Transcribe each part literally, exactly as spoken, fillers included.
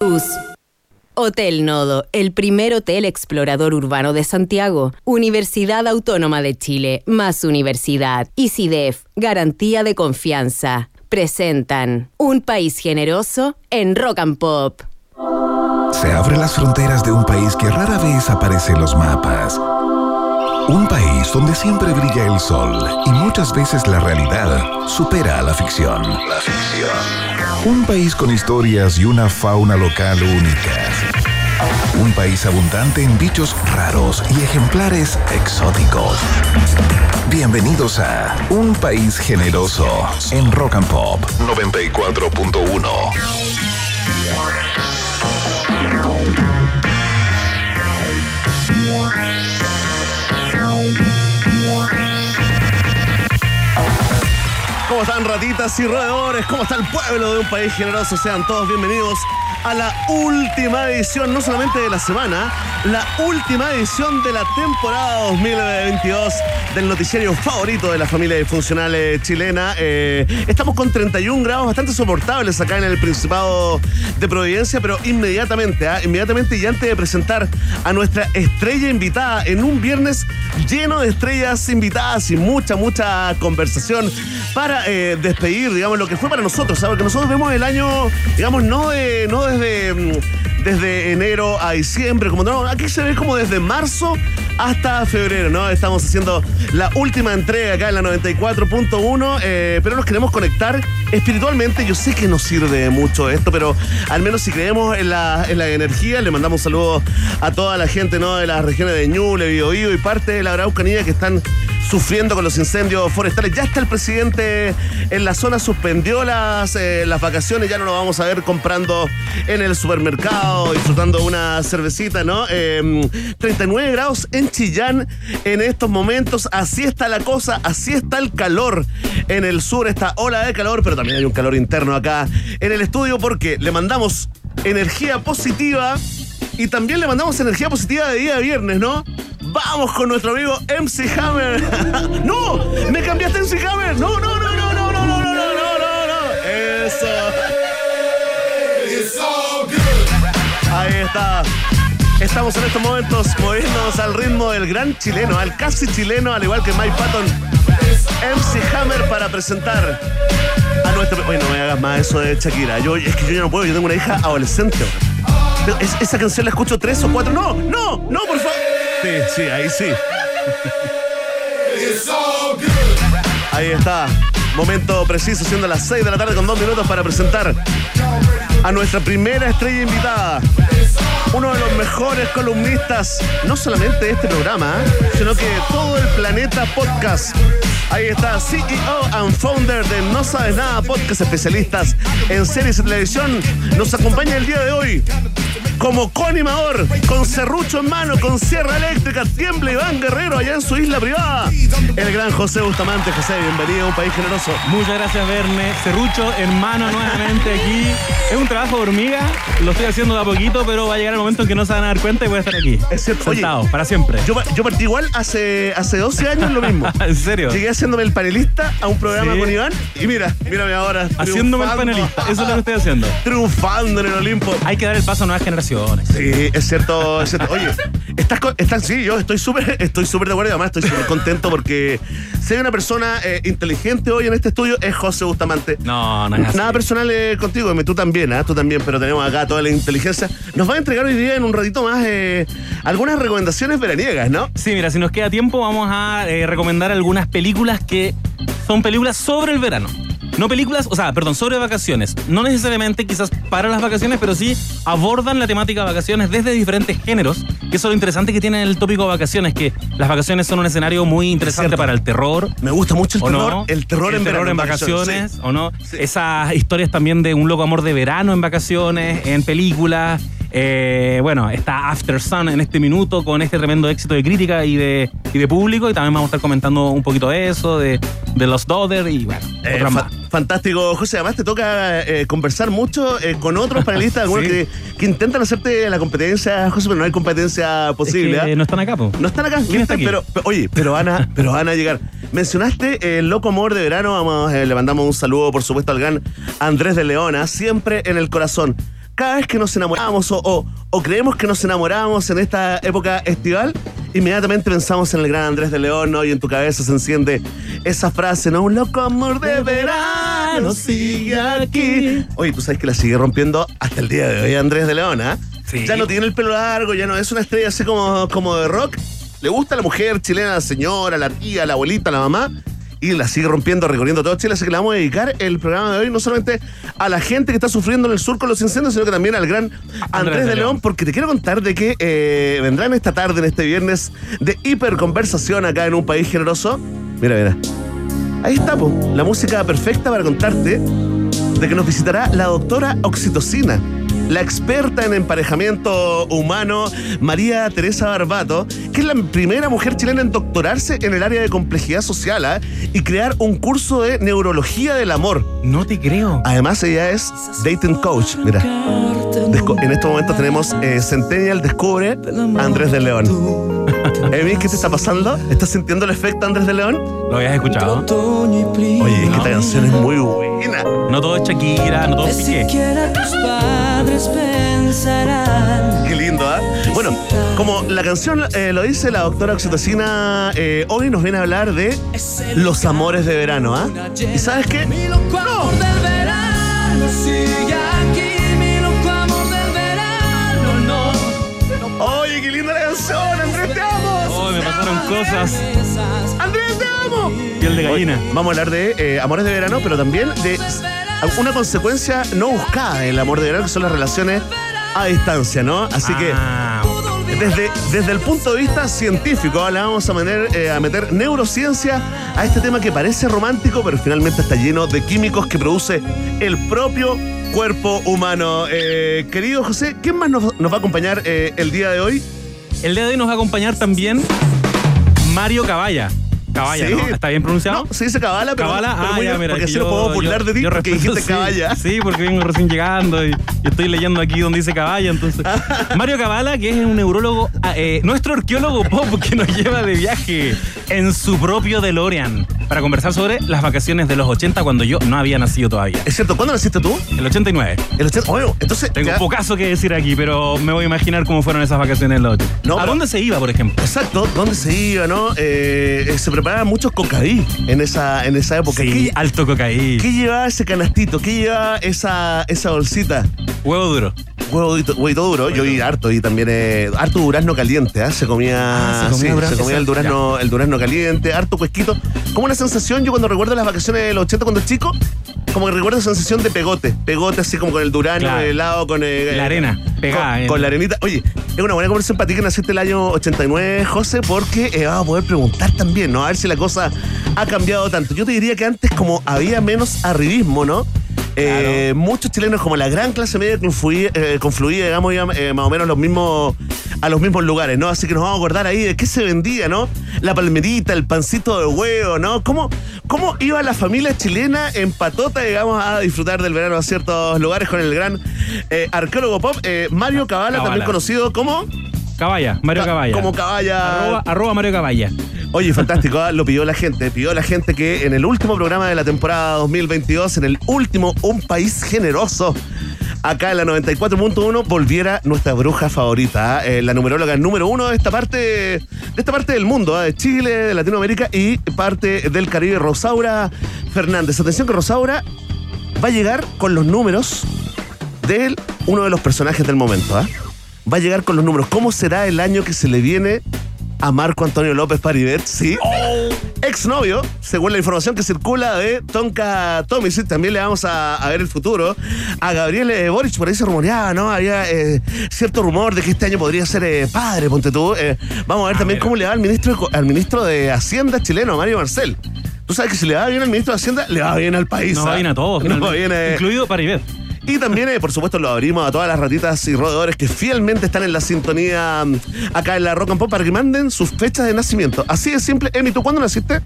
Hotel Nodo, el primer hotel explorador urbano de Santiago. Universidad Autónoma de Chile, más universidad. ICIDEF, garantía de confianza. Presentan Un País Generoso en Rock and Pop. Se abren las fronteras de un país que rara vez aparece en los mapas. Un país donde siempre brilla el sol y muchas veces la realidad supera a la ficción. La ficción. Un país con historias y una fauna local únicas. Un país abundante en bichos raros y ejemplares exóticos. Bienvenidos a Un País Generoso en Rock and Pop noventa y cuatro punto uno. ¿Cómo están, ratitas y roedores? ¿Cómo está el pueblo de Un País Generoso? Sean todos bienvenidos a la última edición, no solamente de la semana, la última edición de la temporada dos mil veintidós del noticiario favorito de la familia disfuncional eh, chilena. Eh, estamos con treinta y un grados bastante soportables acá en el Principado de Providencia, pero inmediatamente, ¿eh? inmediatamente y antes de presentar a nuestra estrella invitada en un viernes lleno de estrellas invitadas y mucha, mucha conversación para eh, despedir, digamos, lo que fue para nosotros, ¿sabes? Porque nosotros vemos el año, digamos, no de, no desde, desde enero a diciembre, como no, aquí se ve como desde marzo hasta febrero, ¿no? Estamos haciendo la última entrega acá en la noventa y cuatro punto uno, eh, pero nos queremos conectar espiritualmente. Yo sé que nos sirve mucho esto, pero al menos si creemos en la, en la energía, le mandamos un saludo a toda la gente, ¿no? De las regiones de Ñuble, Biobío y parte de la Araucanía que están sufriendo con los incendios forestales. Ya está el presidente en la zona, suspendió las, eh, las vacaciones, ya no lo vamos a ver comprando en el supermercado, disfrutando una cervecita, ¿no? Eh, treinta y nueve grados en Chillán en estos momentos, así está la cosa, así está el calor en el sur, esta ola de calor, pero también hay un calor interno acá en el estudio porque le mandamos energía positiva y también le mandamos energía positiva de día de viernes, ¿no? Vamos con nuestro amigo M C Hammer. ¡No! ¡Me cambiaste M C Hammer! ¡No, no, no, no, no, no, no, no, no, no, no! ¡Eso! Ahí está. Estamos en estos momentos moviéndonos al ritmo del gran chileno, al casi chileno, al igual que Mike Patton. M C Hammer para presentar a nuestro... Oye, no me hagas más eso de Shakira. Yo, es que yo ya no puedo, yo tengo una hija adolescente. Es, esa canción la escucho tres o cuatro. No, no, no, por favor. Sí, sí, ahí sí. Ahí está. Momento preciso, siendo las seis de la tarde con dos minutos para presentar a nuestra primera estrella invitada. Uno de los mejores columnistas, no solamente de este programa, ¿eh? sino que de todo el planeta podcast. Ahí está, C E O and founder de No Sabes Nada Podcast, especialistas en series de televisión. Nos acompaña el día de hoy como coanimador, con serrucho en mano, con sierra eléctrica, tiembla Iván Guerrero allá en su isla privada. El gran José Bustamante. José, bienvenido a Un País Generoso. Muchas gracias, Verne. Serrucho en mano nuevamente aquí. Es un trabajo de hormiga, lo estoy haciendo de a poquito, pero va a llegar el momento en que no se van a dar cuenta y voy a estar aquí. Es cierto. Sentado, Oye, para siempre. Yo, yo partí igual hace, hace doce años lo mismo. ¿En serio? Llegué haciéndome el panelista a un programa ¿Sí? con Iván y mira, mírame ahora. Haciéndome el panelista, eso es lo que estoy haciendo. Triunfando en el Olimpo. Hay que dar el paso a nuevas generaciones. Sí, es cierto, es cierto. Oye, estás, con, estás sí, yo estoy súper estoy súper de acuerdo y además estoy súper contento porque si hay una persona eh, inteligente hoy en este estudio es José Bustamante. No, no es así. Nada personal eh, contigo, tú también, ¿eh? tú también, pero tenemos acá toda la inteligencia. Nos va a entregar hoy día en un ratito más eh, algunas recomendaciones veraniegas, ¿no? Sí, mira, si nos queda tiempo vamos a eh, recomendar algunas películas que son películas sobre el verano. No películas, o sea, perdón, sobre vacaciones. No necesariamente quizás para las vacaciones, pero sí abordan la temática de vacaciones desde diferentes géneros, que eso es lo interesante que tiene el tópico de vacaciones, que las vacaciones son un escenario muy interesante para el terror. Me gusta mucho el terror, no, el terror el en, terror verano, en vacaciones, vacaciones, sí. ¿o no? Sí. Esas historias también de un loco amor de verano en vacaciones, en películas. Eh, bueno, está After Sun en este minuto con este tremendo éxito de crítica y de, y de público, y también vamos a estar comentando un poquito de eso, de, de Lost Daughter y bueno, eh, otras fa- más. Fantástico, José. Además te toca eh, conversar mucho eh, con otros panelistas, algunos Sí. que, que intentan hacerte la competencia, José, pero no hay competencia posible. Es que ¿eh? no están acá, po. No están acá. ¿Quién está aquí? Pero, pero, oye, pero van, a, pero van a llegar. Mencionaste el loco amor de verano. Vamos, eh, le mandamos un saludo, por supuesto, al gran Andrés de Leona, siempre en el corazón. cada vez que nos enamoramos o, o, o creemos que nos enamoramos en esta época estival, inmediatamente pensamos en el gran Andrés de León, ¿no? Y en tu cabeza se enciende esa frase, ¿no? Un loco amor de verano sigue aquí. Oye, tú sabes que la sigue rompiendo hasta el día de hoy Andrés de León, ¿ah? ¿eh? Sí. Ya no tiene el pelo largo, ya no es una estrella así como, como de rock. Le gusta a la mujer chilena, la señora, la tía, la abuelita, la mamá. Y la sigue rompiendo, recorriendo todo Chile. Así que le vamos a dedicar el programa de hoy no solamente a la gente que está sufriendo en el sur con los incendios, sino que también al gran Andrés, Andrés de, de León, León, porque te quiero contar de que eh, vendrán esta tarde, en este viernes, de hiperconversación acá en Un País Generoso. Mira, mira. Ahí está, po, la música perfecta para contarte de que nos visitará la doctora Oxitocina, la experta en emparejamiento humano, María Teresa Barbato, que es la primera mujer chilena en doctorarse en el área de complejidad social, ¿eh? y crear un curso de neurología del amor. No te creo. Además, ella es dating coach. Mira, Desco- en estos momentos tenemos eh, Centennial Descubre a Andrés de León. Emi, ¿qué te está pasando? ¿Estás sintiendo el efecto Andrés de León? ¿Lo habías escuchado? Oye, es que esta canción es muy buena. No todo es Shakira, no todo es Piqué. Qué lindo, ¿ah? ¿eh? Bueno, como la canción eh, lo dice la doctora Oxitocina, eh, hoy nos viene a hablar de los amores de verano, ¿ah? ¿eh? ¿Y sabes qué? ¡No! Oye, qué linda la canción, Andrés, te amo. Oh, me pasaron cosas. Andrés, te amo. Piel de gallina. Hoy vamos a hablar de eh, amores de verano, pero también de una consecuencia no buscada del amor de verano, que son las relaciones a distancia, ¿no? Así ah, que desde, desde el punto de vista científico le vamos a meter, eh, a meter neurociencia a este tema que parece romántico, pero finalmente está lleno de químicos que produce el propio cuerpo humano. Eh, querido José, ¿quién más nos, nos va a acompañar eh, el día de hoy? El día de hoy nos va a acompañar también Mario Caballa. Caballa, sí. ¿no? ¿Está bien pronunciado? No, se dice Cabala, pero, Cabala, pero ah, muy ya, bien, mira, porque así yo, lo puedo burlar yo, de ti, yo porque respeto, dijiste sí, Caballa. Sí, porque vengo recién llegando y, y estoy leyendo aquí donde dice Caballa, entonces. Mario Cabala, que es un neurólogo, eh, nuestro arqueólogo pop, que nos lleva de viaje en su propio DeLorean para conversar sobre las vacaciones de los ochenta, cuando yo no había nacido todavía. Es cierto, ¿cuándo naciste tú? El ochenta y nueve. El ochenta, bueno, entonces... Tengo ya... un pocazo que decir aquí, pero me voy a imaginar cómo fueron esas vacaciones en los ochenta. No, ¿A dónde se iba, por ejemplo? Exacto, ¿dónde se iba, no? Eh, se preparaban muchos cocaí en esa en esa época. Sí, ¿Qué, alto cocaí. ¿Qué llevaba ese canastito? ¿Qué llevaba esa, esa bolsita? Huevo duro. Huevo duro, huevito duro. Huevo Yo vi harto y también eh, harto durazno caliente, ¿eh? Se comía, ah, se comía, sí, se comía el durazno, el durazno caliente, harto cuesquito. Como una sensación, yo cuando recuerdo las vacaciones de los ochenta cuando chico, como que recuerdo esa sensación de pegote. Pegote así como con el durazno, claro. El helado, con el, la arena pegada. Con, en... con la arenita. Oye, es una buena conversación para ti que naciste el año ochenta y nueve, José, porque eh, vamos a poder preguntar también, ¿no? A ver si la cosa ha cambiado tanto. Yo te diría que antes como había menos arribismo, ¿no? Eh, claro. Muchos chilenos, como la gran clase media, confluía, eh, confluía digamos, eh, más o menos los mismos, a los mismos lugares, ¿no? Así que nos vamos a acordar ahí de qué se vendía, ¿no? La palmerita, el pancito de huevo, ¿no? ¿Cómo, cómo iba la familia chilena en patota, digamos, a disfrutar del verano a ciertos lugares con el gran eh, arqueólogo pop, eh, Mario Cabala, Cabala, también conocido como... Caballa, Mario Caballa. Como Caballa. Arroba, arroba Mario Caballa. Oye, fantástico, ¿eh? Lo pidió la gente. Pidió la gente que en el último programa de la temporada dos mil veintidós, en el último Un País Generoso, acá en la noventa y cuatro punto uno, volviera nuestra bruja favorita, ¿eh? La numeróloga número uno de esta parte, de esta parte del mundo, ¿eh? De Chile, de Latinoamérica y parte del Caribe, Rosaura Fernández. Atención que Rosaura va a llegar con los números de uno de los personajes del momento, ¿eh? Va a llegar con los números. ¿Cómo será el año que se le viene a Marco Antonio López Paribet? Sí. Oh. Exnovio, según la información que circula de Tonka Tomisic. También le vamos a, a ver el futuro. A Gabriel eh, Boric, por ahí se rumoreaba, ¿no? Había eh, cierto rumor de que este año podría ser eh, padre, ponte tú. Eh, vamos a ver a también ver. cómo le va al ministro, al ministro de Hacienda chileno, Mario Marcel. Tú sabes que si le va bien al ministro de Hacienda, le va bien al país. No va bien a todos. No va bien, eh, incluido Paribet. Y también, eh, por supuesto, lo abrimos a todas las ratitas y roedores que fielmente están en la sintonía um, acá en la Rock and Pop para que manden sus fechas de nacimiento. Así de simple. Emi, ¿tú cuándo naciste?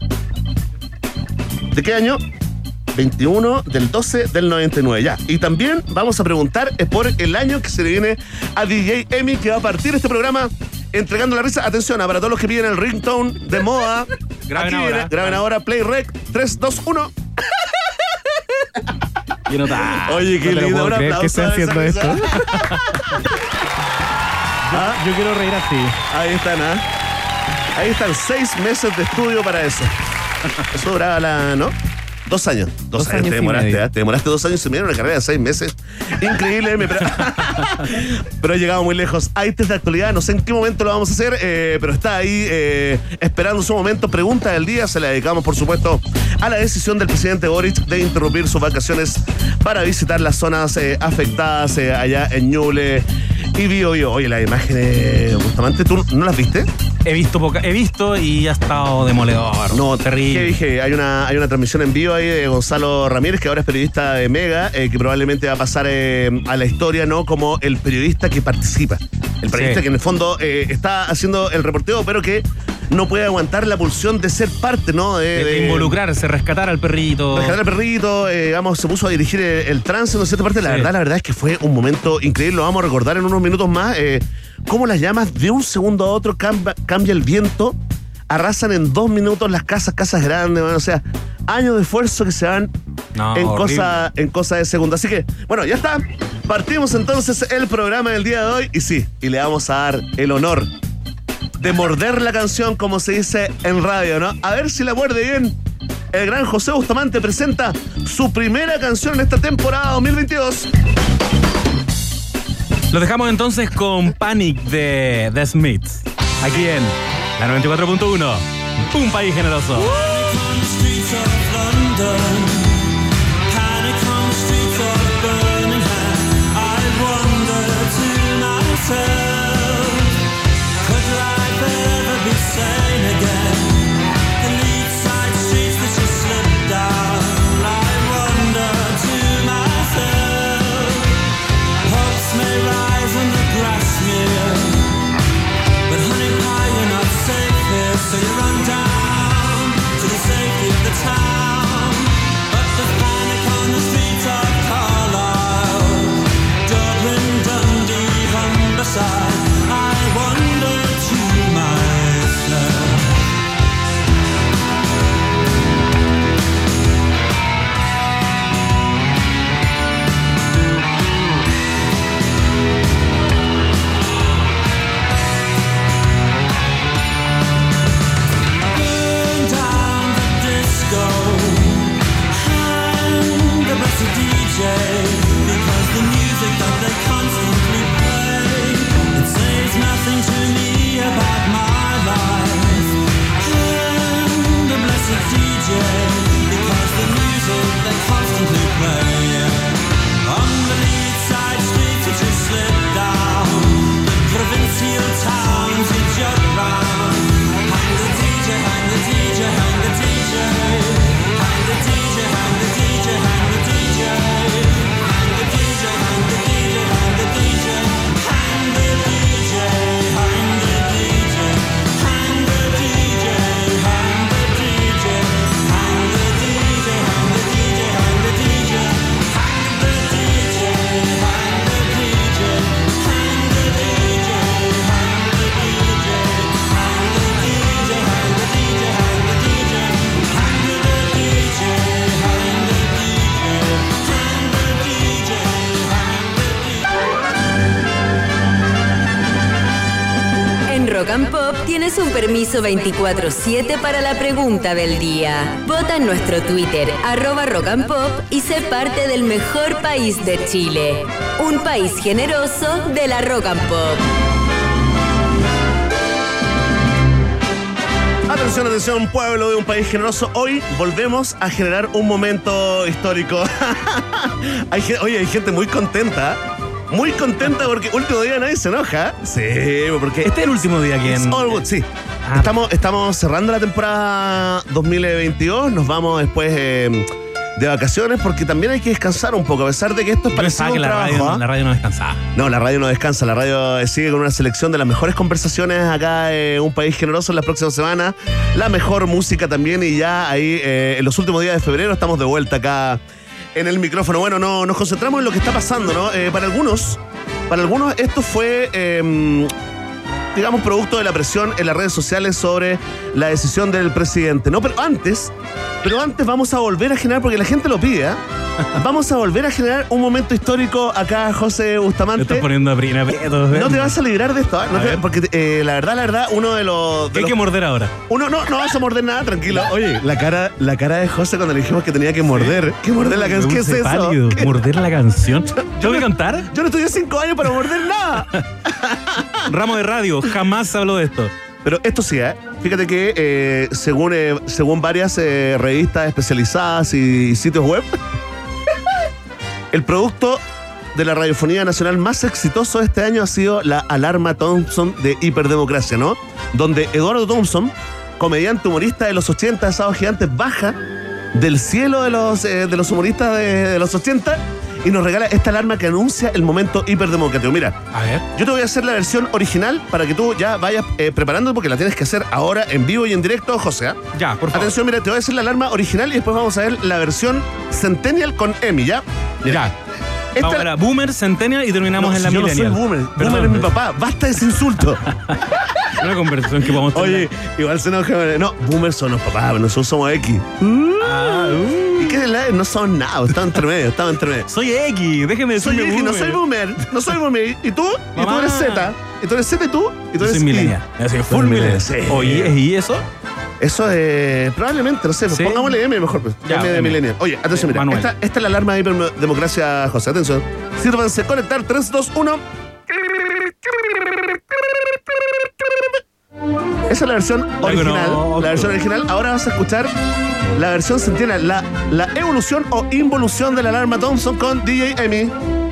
¿De qué año? veintiuno del doce del noventa y nueve, ya. Y también vamos a preguntar eh, por el año que se le viene a D J Emi, que va a partir este programa entregando la risa. Atención, para todos los que piden el ringtone de moda. Graben aquí ahora. Viene, graben ahora. Play Rec. tres, dos, uno. Yo no ta- Oye, qué No te lo lindo, puedo un creer aplauso que esté a esa haciendo risa. esto. ¿Ah? Yo quiero reír así. Ahí están, ¿ah? Ahí están, seis meses de estudio para eso. Eso duraba la, ¿no? Dos años. Dos, Dos años, años te y demoraste, medio. ¿ah? Te demoraste dos años y medio en una carrera de seis meses. Increíble, me- pero, pero he llegado muy lejos. Hay test de actualidad, no sé en qué momento lo vamos a hacer, eh, pero está ahí eh, esperando su momento. Pregunta del día, se la dedicamos, por supuesto, a la decisión del presidente Boric de interrumpir sus vacaciones para visitar las zonas eh, afectadas eh, allá en Ñuble y Biobío. Oye, las imágenes, Bustamante, ¿tú no las viste? He visto poca, he visto y ha estado demoledor. No, terrible. ¿Qué dije? Hay una, hay una transmisión en vivo ahí de Gonzalo Ramírez, que ahora es periodista de Mega, eh, que probablemente va a pasar eh, a la historia, ¿no? Como el periodista que participa. El periodista Sí. que en el fondo eh, está haciendo el reporteo, pero que no puede aguantar la pulsión de ser parte, ¿no? De, De, de de involucrarse, rescatar al perrito. rescatar al perrito, eh, vamos, se puso a dirigir el, el tránsito en cierta parte. La Sí. verdad, la verdad es que fue un momento increíble. Lo vamos a recordar en unos minutos más. Eh, cómo las llamas de un segundo a otro cambia, cambia el viento, arrasan en dos minutos las casas, casas grandes, bueno, o sea, años de esfuerzo que se van No, en horrible. cosa, en cosa de segundo. Así que, bueno, ya está. Partimos entonces el programa del día de hoy y sí, y le vamos a dar el honor de morder la canción, como se dice en radio, ¿no? A ver si la muerde bien. El gran José Bustamante presenta su primera canción en esta temporada dos mil veintidós. Lo dejamos entonces con Panic de The Smiths. Aquí en la noventa y cuatro punto uno. Un país generoso. So you run down to the safety of the town, but there's panic on the streets of Carlisle, Dublin, Dundee, Humberside. I wonder to myself. Burn down the disco, hang the blessed D J, because the music that they constantly play, it says nothing to me about my life. Hang the blessed D J, because the music they constantly play. On the lead side streets which you slip down, the provincial towns you jog round. Hang the D J, hang the D J, hang the D J. Hang the D J, hang the D J, hang the D J. Hang the D J, hang the D J, hang the D J. Hang the D J, hang the D J. Hang the D J, hang the D J. Hang the D J, hang the D J, hang the D J. Hang the D J, hang the D J. Hang the D J, hang the D J. Hang the D J, hang the D J, hang the D J. Hang the D J, hang the D J. Hang the D J, hang the D J. En Rock and Pop tienes un permiso veinticuatro siete para la pregunta del día. Vota en nuestro Twitter, arroba Rock and Pop, y sé parte del mejor país de Chile. Un país generoso de la Rock and Pop. Atención, atención, pueblo de un país generoso. Hoy volvemos a generar un momento histórico. Hay, gen- oye, hay gente muy contenta. Muy contenta porque último día nadie se enoja. Sí, porque Este es el último día que It's en... all good, sí. Ah. Estamos, estamos cerrando la temporada dos mil veintidós. Nos vamos después eh, de vacaciones porque también hay que descansar un poco. A pesar de que esto es Yo parecido pensaba a que un la trabajo. radio, ¿ah? la radio no descansaba. No, la radio no descansa. La radio eh, sigue con una selección de las mejores conversaciones acá en Un País Generoso en las próximas semanas. La mejor música también. Y ya ahí eh, en los últimos días de febrero estamos de vuelta acá en el micrófono. Bueno, no, nos concentramos en lo que está pasando, ¿no? Eh, para algunos, para algunos esto fue, eh, digamos, producto de la presión en las redes sociales sobre la decisión del presidente, ¿no? Pero antes, pero antes vamos a volver a generar, porque la gente lo pide, ¿eh? Vamos a volver a generar un momento histórico acá, José Te Bustamante. estás poniendo a pri- aprietos. No te vas a librar de esto, ¿eh? No A te- ver. porque eh, la verdad, la verdad, uno de los... ¿Qué de hay los- que morder ahora? Uno no, no vas a morder nada, tranquilo. Oye, la cara, la cara de José cuando le dijimos que tenía que morder. ¿Qué morder la canción? ¿Qué es Dulce eso? pálido. ¿Qué? ¿Morder la canción? ¿Yo voy a cantar? Yo no estudié cinco años para morder nada. Ramo de radio, jamás se habló de esto. Pero esto sí, ¿eh? Fíjate que eh, según, eh, según varias eh, revistas especializadas y sitios web, el producto de la radiofonía nacional más exitoso este año ha sido la Alarma Thompson de Hiperdemocracia, ¿no? Donde Eduardo Thompson, comediante humorista de los ochenta de Sábados Gigantes, baja del cielo de los, eh, de los humoristas de, de los ochenta y nos regala esta alarma que anuncia el momento hiperdemocrático. Mira, A ver. yo te voy a hacer la versión original para que tú ya vayas eh, preparando porque la tienes que hacer ahora en vivo y en directo, José. ¿ah? Ya, por favor. Atención, mira, te voy a hacer la alarma original y después vamos a ver la versión Centennial con Emi, ¿ya? Mira, Ya. esta- Vamos a la Boomer, Centennial y terminamos No, en la si yo Millennial. no soy boomer. Perdón, Boomer es mi papá. Basta de ese insulto. Una conversación que podemos tener. Oye, igual se enoja. No, boomer son los papás, pero nosotros somos X. Ah, uh. ¿Y qué de la? No son nada, estamos entre medio, estamos entre medio. Soy X, déjeme Soy decirme X, no boomer. soy boomer. No soy boomer. ¿Y tú? ¿Y tú Mamá. eres Z? ¿Y tú eres Z y tú? ¿Y tú Yo eres soy Y? millennial. Yo soy full Full millennial. millennial, sí. Oye, ¿y eso? Eso es probablemente, no sé, ¿Sí? pongámosle M mejor. Pues. Ya, M de M. millennial. Oye, atención, mira, Manuel. esta, esta es la alarma de hiperdemocracia, José. Atención. Sírvanse conectar tres, dos, uno. Esa es la versión original. conozco. La versión original. Ahora vas a escuchar la versión centennial, la, la evolución o involución de la alarma Thompson con D J Emi.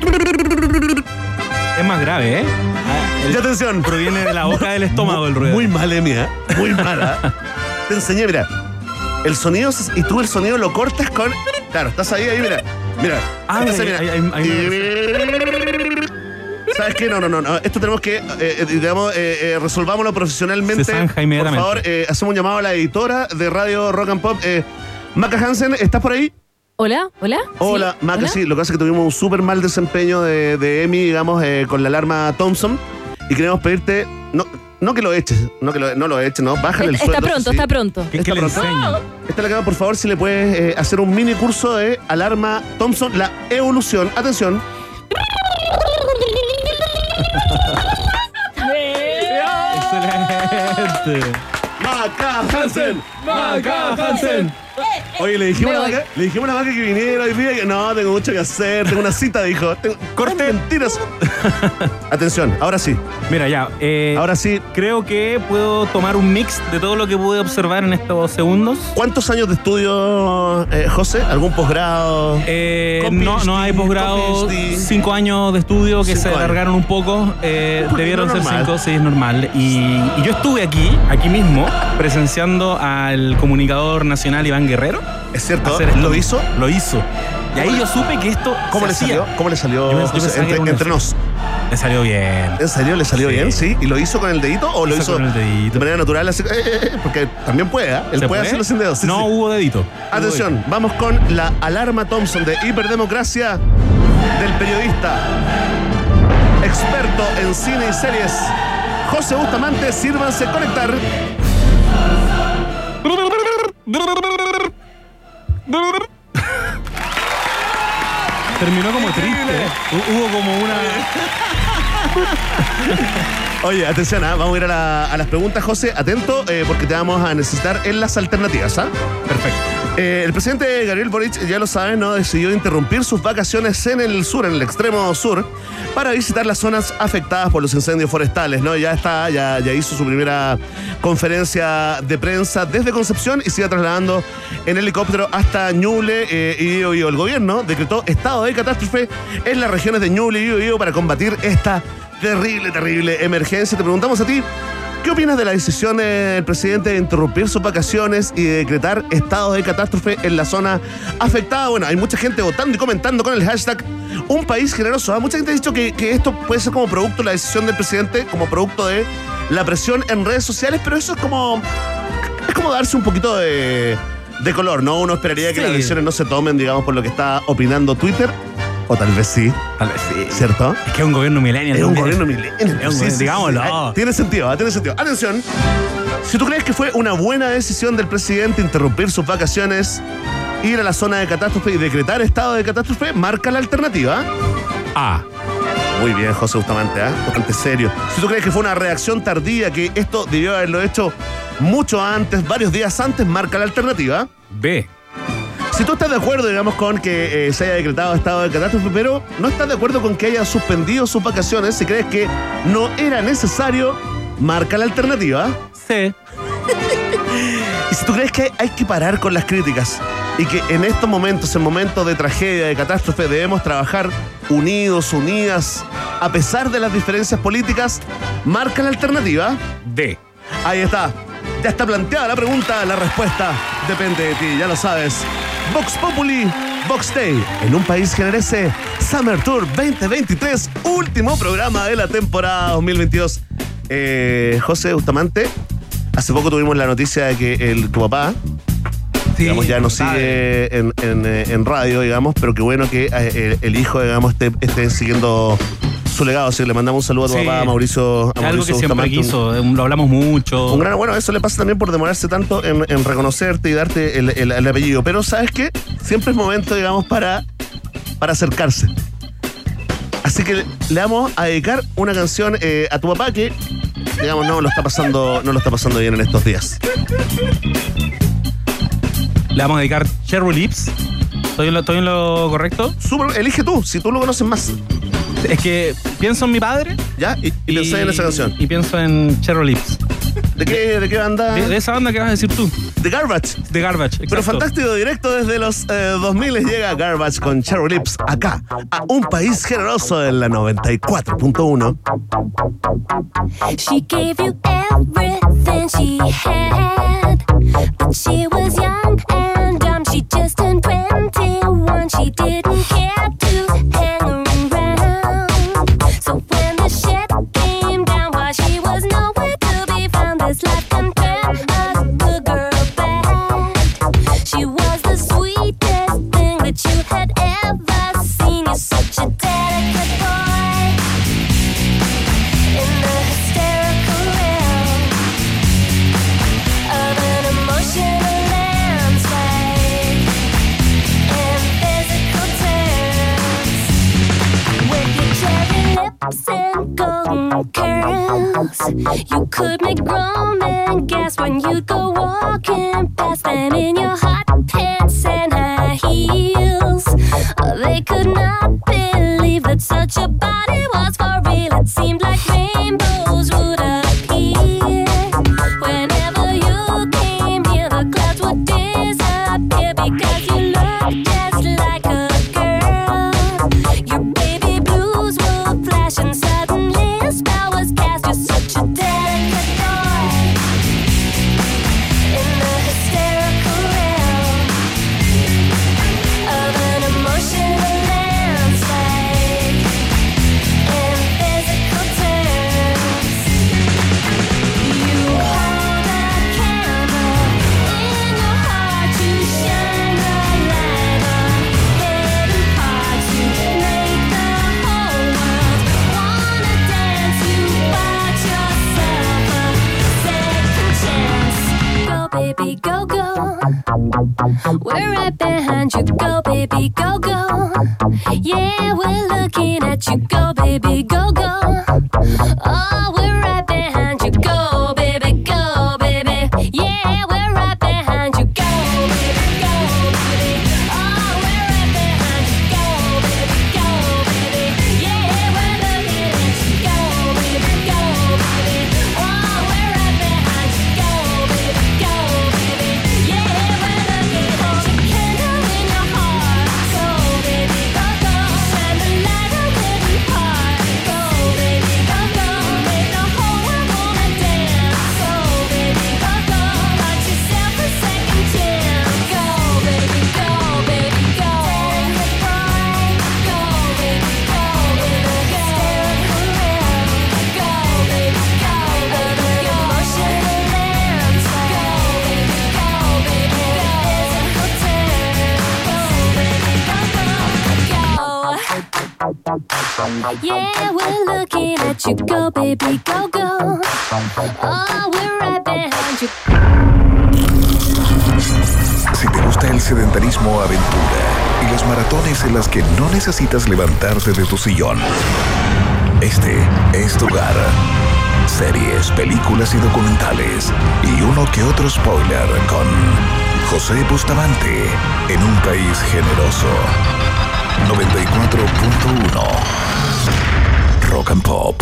Es más grave, ¿eh? Y atención. Proviene de la boca del estómago el ruido. Muy mal, Emi, ¿eh? Muy mala. Te enseñé, mira. El sonido, y tú el sonido lo cortas con... Claro, estás ahí, ahí, mira. Mira. Ah, Entonces, mira, mira. ahí- ahí- ahí ¿Sabes qué? No, no, no, no. Esto tenemos que, eh, eh, digamos, eh, eh, resolvámoslo profesionalmente. Se zanja inmediatamente. Por favor, eh, hacemos un llamado a la editora de Radio Rock and Pop. Eh, Maca Hansen, ¿estás por ahí? Hola, hola. Hola, ¿Sí? Maca, ¿Hola? sí. Lo que pasa es que tuvimos un súper mal desempeño de, de Emi, digamos, eh, con la alarma Thompson. Y queremos pedirte, no, no que lo eches, no que lo, no lo eches, no, bájale el Está sueldo. pronto, sí. está pronto. ¿Qué, ¿Está qué le pronto? enseño? Esta la cama, por favor, si le puedes eh, hacer un mini curso de alarma Thompson, la evolución. Atención. Excelente. Maca Hansen. Maca Hansen. Oye, le dijimos, Me a la voy. Maca, le dijimos a la Maca que viniera hoy día. Que no, tengo mucho que hacer. Tengo una cita, dijo. Tengo, Corte. mentiras. Atención, ahora sí. Mira, ya. eh, Ahora sí. creo que puedo tomar un mix de todo lo que pude observar en estos segundos. ¿Cuántos años de estudio, eh, José? ¿Algún posgrado? Eh, Con no, no hay PhD, posgrado, con PhD. cinco años de estudio que Cinco se años. alargaron un poco, eh, Porque debieron no ser es normal. cinco, sí, es normal. Y, y yo estuve aquí, aquí mismo, presenciando al comunicador nacional Iván Guerrero. Es cierto, hacer esto. ¿lo hizo? Lo hizo. Y ahí yo supe que esto ¿Cómo se le hacía. salió? ¿Cómo le salió, Yo pens- yo José? pensaba que Entre, era una- entre nos. Le salió bien. ¿En serio? ¿Le salió Sí. bien? Sí. ¿Y lo hizo con el dedito o lo Hizo hizo, con el dedito. de manera natural? Así, eh, eh, eh, porque también puede, ¿eh? Él ¿Se puede, hacerlo sin dedos. Sí, no sí. hubo dedito. Hubo Atención, dedito. vamos con la alarma Thompson de hiperdemocracia del periodista experto en cine y series José Bustamante. Sírvanse conectar. Terminó como triste. Hu- Hubo como una. Oye, atención, ¿ah? Vamos a ir a, la- a las preguntas, José. Atento, eh, porque te vamos a necesitar en las alternativas, ¿ah? Perfecto. Eh, el presidente Gabriel Boric, ya lo saben, ¿no? Decidió interrumpir sus vacaciones en el sur, en el extremo sur, para visitar las zonas afectadas por los incendios forestales, ¿no? Ya está, ya, ya hizo su primera conferencia de prensa desde Concepción y sigue trasladando en helicóptero hasta Ñuble eh, y Biobío. El gobierno decretó estado de catástrofe en las regiones de Ñuble y Biobío para combatir esta terrible, terrible emergencia. Te preguntamos a ti, ¿qué opinas de la decisión del presidente de interrumpir sus vacaciones y de decretar estado de catástrofe en la zona afectada? Bueno, hay mucha gente votando y comentando con el hashtag Un País Generoso. ¿Ah? Mucha gente ha dicho que, que esto puede ser como producto de la decisión del presidente, como producto de la presión en redes sociales, pero eso es como, es como darse un poquito de, de color, ¿no? Uno esperaría que Sí. las decisiones no se tomen, digamos, por lo que está opinando Twitter, o tal vez sí, Tal vez sí. ¿cierto? Es que es un gobierno millennial. Es un también. gobierno millennial. Es un gobierno- digámoslo. Ah, Tiene sentido, ah, tiene sentido. Atención. Si tú crees que fue una buena decisión del presidente interrumpir sus vacaciones ir a la zona de catástrofe y decretar estado de catástrofe, marca la alternativa. A. Muy bien, José Bustamante, ¿eh? Bastante serio. Si tú crees que fue una reacción tardía, que esto debió haberlo hecho mucho antes, varios días antes, marca la alternativa. B. Si tú estás de acuerdo, digamos, con que eh, se haya decretado estado de catástrofe, pero no estás de acuerdo con que haya suspendido sus vacaciones, si crees que no era necesario, marca la alternativa. C. Y si tú crees que hay que parar con las críticas y que en estos momentos, en momentos de tragedia, de catástrofe, debemos trabajar unidos, unidas, a pesar de las diferencias políticas, marca la alternativa. D. Ahí está. Ya está planteada la pregunta, la respuesta depende de ti, ya lo sabes. Vox Populi, Vox Day, en un país generese, Summer Tour veinte veintitrés, último programa de la temporada dos mil veintidós. Eh, José Bustamante, hace poco tuvimos la noticia de que el, tu papá, Sí, digamos, ya nos padre. sigue en, en, en radio, digamos, pero qué bueno que eh, el hijo, digamos, esté, esté siguiendo su legado. Así que le mandamos un saludo a tu Sí. papá, a Mauricio, a Es algo Mauricio que siempre Bustamante, un- quiso, eh, lo hablamos mucho. Un gran, bueno, eso le pasa también por demorarse tanto en, en reconocerte y darte el, el- el apellido. Pero ¿sabes qué? Siempre es momento, digamos, para, para acercarse. Así que le vamos a dedicar una canción eh, a tu papá que, digamos, no lo está pasando, no lo está pasando bien en estos días. Le vamos a dedicar Cherry Lips. ¿Estoy en lo, estoy en lo correcto? Súper, elige tú, si tú lo conoces más. Es que pienso en mi padre. ¿Ya? Y, y pensé en esa canción. Y pienso en Cherry Lips. ¿De qué, de qué banda? De, de esa banda que vas a decir tú. The Garbage. De Garbage. Exacto. Pero fantástico, directo desde los eh, dos mil llega Garbage con Cherry Lips, acá, a un país generoso en la noventa y cuatro punto uno. She gave you everything she had, but she was young and dumb. She just turned twenty-one. She didn't care to hang around. So when the shit came down, while she was nowhere to be found, this life can turn a good girl bad. She was the sweetest thing that you had ever seen. You're such a delicate boy in the hysterical realm of an emotional landscape in physical terms. With your cherry lips and golden curls, you could make grown men gasp when you go walking past them in your hot pants and high heels. They could not believe that such a body was for real. It seemed like rainbows would appear whenever you came near. The clouds would disappear because you looked just like a girl. Your baby blues would flash and suddenly a spell was cast. You're such a delicate boy in the hysterical realm of an emotional landscape in physical terms. You hold a candle in your heart to shine the light on hidden parts. You make the whole world wanna dance. You bought yourself a second chance. Go, baby, go, go. We're right behind you. Go, baby, go, go. Yeah, we're looking at you. Go, baby, go, go. Oh, we're right behind you. Go, baby, go, baby. Yeah, we're right behind you. Go, baby, go, baby. Oh, we're right behind you. Go, baby, go, baby. Yeah, we're looking at you. Go, baby, go, baby. Oh, we're right behind you. Go, baby, go, baby. Yeah, we're looking at you. Candle in your heart. Go, baby, go, go. Shine the light on hidden part. Go, baby, go, go. Make the whole world wanna dance. Go, baby, go, go. Got yourself a second chance. Go, baby, go, baby, go. Delicate boy. Go, baby, go, baby, go. Hysterical realm. Go, baby, go, baby, go. Emotional landscape. Go, baby, go, baby, go. Physical terms. Go, baby, go, go, go. Yeah, we're looking at you. Go, baby, go, go. Oh, we're right behind you. Si te gusta gusta el sedentarismo aventura y las maratones en las que no necesitas levantarte de tu sillón, este es tu lugar. Series, películas y documentales y uno que otro spoiler con José Bustamante en un país generoso. noventa y cuatro punto uno Rock and Pop.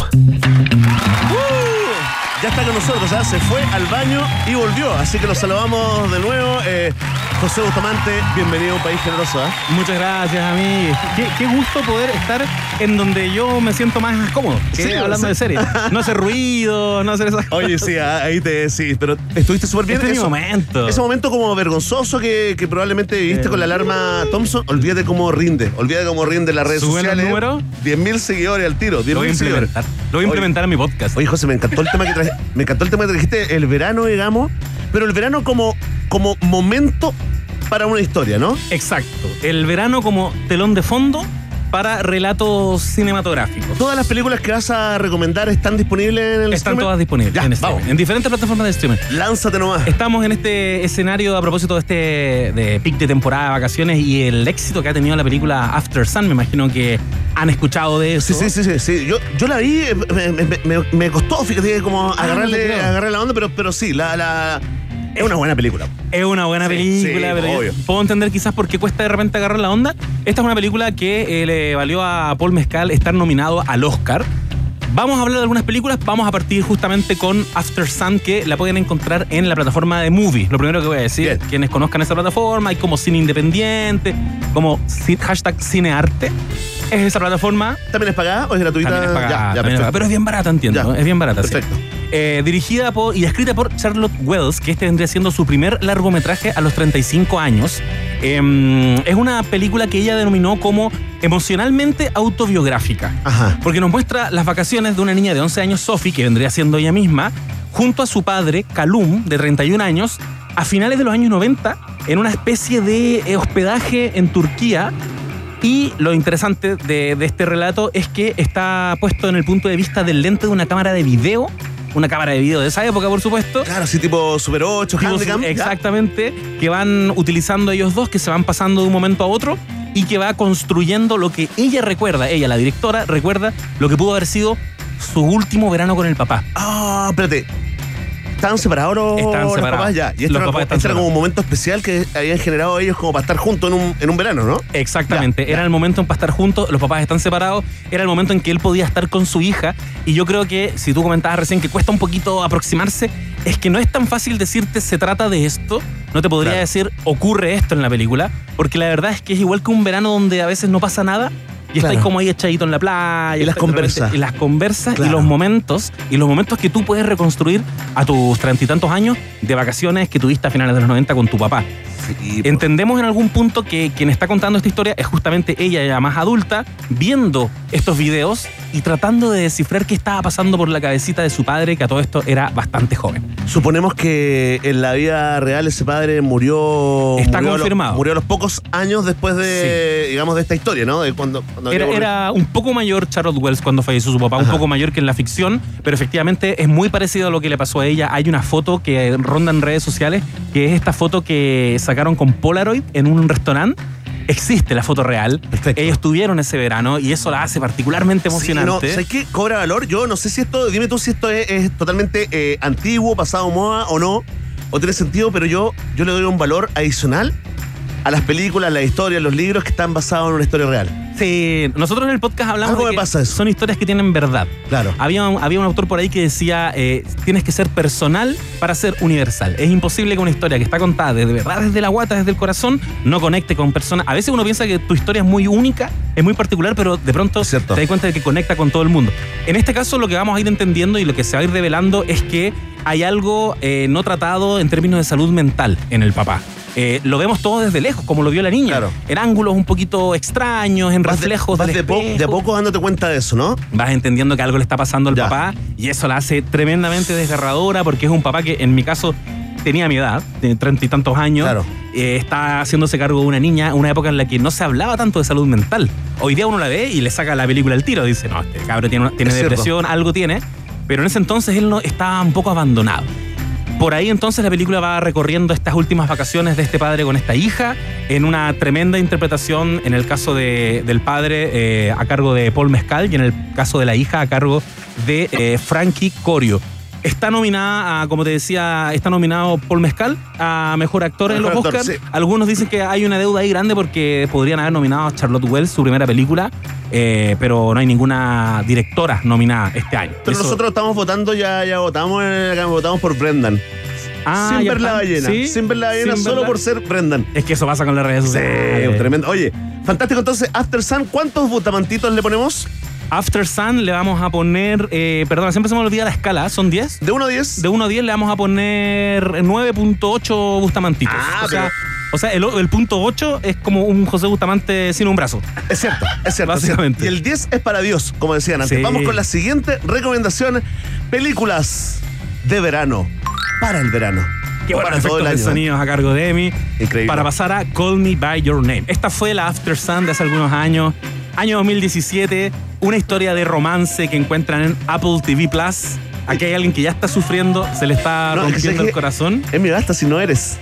Ya está con nosotros, ¿eh? Se fue al baño y volvió, así que los saludamos de nuevo. Eh, José Bustamante, bienvenido a un país generoso. ¿eh? Muchas gracias, a mí. Qué, qué gusto poder estar en donde yo me siento más cómodo, que Sí, hablando sí. de series. No hacer ruido, no hacer esas cosas. Oye, sí, ah, ahí te sí, pero estuviste súper bien. Este es mi Eso- momento. Ese momento como vergonzoso que, que probablemente viviste con la alarma Thompson, olvídate cómo rinde, olvídate cómo rinde las redes ¿Suben los sociales. números? diez mil seguidores al tiro, diez Lo voy a mil seguidores. implementar. Lo voy a implementar en mi podcast. Oye, José, me encantó el tema que traje- me encantó el tema que trajiste, el verano, digamos, pero el verano como, como momento para una historia, ¿no? Exacto. El verano como telón de fondo para relatos cinematográficos. Todas las películas que vas a recomendar están disponibles en el Están streamer? todas disponibles Ya, en, streaming, vamos. en diferentes plataformas de streaming. Lánzate nomás. Estamos en este escenario a propósito de este de pic de temporada de vacaciones y el éxito que ha tenido la película After Sun. Me imagino que han escuchado de eso. Sí, sí, sí, sí, sí. Yo, yo la vi, eh, me, me- me- me costó, fíjate, como Ah, no te agarrarle, creo. agarrarle la onda, pero, pero sí, la, la, es una buena película. Es una buena Sí, película, sí, pero yo obvio. puedo entender quizás por qué cuesta de repente agarrar la onda. Esta es una película que eh, le valió a Paul Mescal estar nominado al Oscar. Vamos a hablar de algunas películas, vamos a partir justamente con After Sun, que la pueden encontrar en la plataforma de Movie. Lo primero que voy a decir, Bien. quienes conozcan esa plataforma, hay como cine independiente, como ci- hashtag cinearte. Es esa plataforma. ¿También es pagada o es gratuita? También es pagada, Ya, ya, también es perfecto. pagada, pero es bien barata, entiendo. Ya. ¿no? Es bien barata, sí. Perfecto. Eh, dirigida por y escrita por Charlotte Wells, que este vendría siendo su primer largometraje a los treinta y cinco años. Eh, es una película que ella denominó como emocionalmente autobiográfica. Ajá. Porque nos muestra las vacaciones de una niña de once años, Sophie, que vendría siendo ella misma, junto a su padre, Calum, de treinta y un años, a finales de los años noventa, en una especie de eh, hospedaje en Turquía. Y lo interesante de, de este relato es que está puesto en el punto de vista del lente de una cámara de video, una cámara de video de esa época, por supuesto. Claro, sí, tipo Super ocho, Tipo, Handicam. ya. exactamente, que van utilizando ellos dos, que se van pasando de un momento a otro y que va construyendo lo que ella recuerda, ella, la directora, recuerda lo que pudo haber sido su último verano con el papá. Ah, espérate. ¿Estaban separados los, Están los separados. papás ya? Y este Los era, papás como, están este era como un separados. momento especial que habían generado ellos como para estar juntos en un, en un verano, ¿no? Exactamente, Ya, ya. era el momento en para estar juntos, los papás están separados, era el momento en que él podía estar con su hija y yo creo que, si tú comentabas recién que cuesta un poquito aproximarse, es que no es tan fácil decirte se trata de esto, no te podría Claro. decir ocurre esto en la película, porque la verdad es que es igual que un verano donde a veces no pasa nada y Claro. estáis como ahí echadito en la playa. Y las estáis de repente- conversas. Y las conversas Claro. y los momentos, y los momentos que tú puedes reconstruir a tus treinta y tantos años de vacaciones que tuviste a finales de los noventa con tu papá. Sí, Entendemos en algún punto que quien está contando esta historia es justamente ella, ya más adulta, viendo estos videos y tratando de descifrar qué estaba pasando por la cabecita de su padre, que a todo esto era bastante joven. Suponemos que en la vida real ese padre murió. Está murió a los- confirmado. murió a los pocos años después de, digamos, de esta historia, ¿no? De cuando, cuando Era, había- era un poco mayor Charlotte Wells cuando falleció su papá, un Ajá. poco mayor que en la ficción, pero efectivamente es muy parecido a lo que le pasó a ella. Hay una foto que ronda en redes sociales, que es esta foto que sacaron con Polaroid en un restaurante. Existe la foto real. Perfecto. Ellos tuvieron ese verano y eso la hace particularmente Sí, emocionante. no, ¿sabes qué? Cobra valor. Yo no sé si esto, dime tú si esto es, es totalmente eh, antiguo, pasado moda o no, o tiene sentido, pero yo, yo le doy un valor adicional a las películas, las historias, los libros que están basados en una historia real. Sí, nosotros en el podcast hablamos Algo de me que pasa eso. son historias que tienen verdad. Claro. Había un, había un autor por ahí que decía, eh, tienes que ser personal para ser universal. Es imposible que una historia que está contada de verdad, desde la guata, desde el corazón, no conecte con personas. A veces uno piensa que tu historia es muy única, es muy particular, pero de pronto Es cierto. te das cuenta de que conecta con todo el mundo. En este caso, lo que vamos a ir entendiendo y lo que se va a ir revelando es que hay algo eh, no tratado en términos de salud mental en el papá. Eh, lo vemos todo desde lejos, como lo vio la niña. Claro. En ángulos un poquito extraños, en Vas de- reflejos vas del de, po- espejo. de a poco dándote cuenta de eso, ¿no? Vas entendiendo que algo le está pasando al Ya. papá y eso la hace tremendamente desgarradora porque es un papá que en mi caso tenía mi edad, de treinta y tantos años, Claro. eh, está haciéndose cargo de una niña, una época en la que no se hablaba tanto de salud mental. Hoy día uno la ve y le saca la película al tiro, dice, no, este cabro tiene, tiene Es cierto. depresión, algo tiene, pero en ese entonces él no, estaba un poco abandonado. Por ahí entonces la película va recorriendo estas últimas vacaciones de este padre con esta hija en una tremenda interpretación, en el caso de, del padre eh, a cargo de Paul Mescal y en el caso de la hija a cargo de eh, Frankie Corio. Está nominada, a, como te decía, está nominado Paul Mescal a Mejor Actor en los Mejor actor, Oscars. sí. Algunos dicen que hay una deuda ahí grande porque podrían haber nominado a Charlotte Wells, su primera película, eh, pero no hay ninguna directora nominada este año. Pero Eso- nosotros estamos votando, ya, ya votamos, en el- votamos por Brendan. Ah, sin ya ver la está. ballena. ¿Sí? Sin ver la ballena, Sin solo verla. por ser Brendan. Es que eso pasa con las redes Sí, sociales. tremendo. Oye, fantástico. Entonces, After Sun, ¿cuántos butamantitos le ponemos? After Sun le vamos a poner, eh, perdón, siempre se me olvida la escala, ¿son diez? ¿De uno a diez? De uno a diez le vamos a poner nueve punto ocho Bustamantitos. Ah, o sea, pero- o sea el, el punto ocho es como un José Bustamante sin un brazo. Es cierto, es cierto. Básicamente. Y el diez es para Dios, como decían antes. Sí. Vamos con la siguiente recomendación. Películas de verano. Para el verano. Qué buenos para todo efectos el de año. sonidos a cargo de Emi. Increíble. Para pasar a Call Me By Your Name. Esta fue la After Sun de hace algunos años. Año dos mil diecisiete. Una historia de romance que encuentran en Apple T V Plus. Aquí hay alguien que ya está sufriendo, se le está No, es que sé rompiendo el que- corazón. Emi, basta si no eres.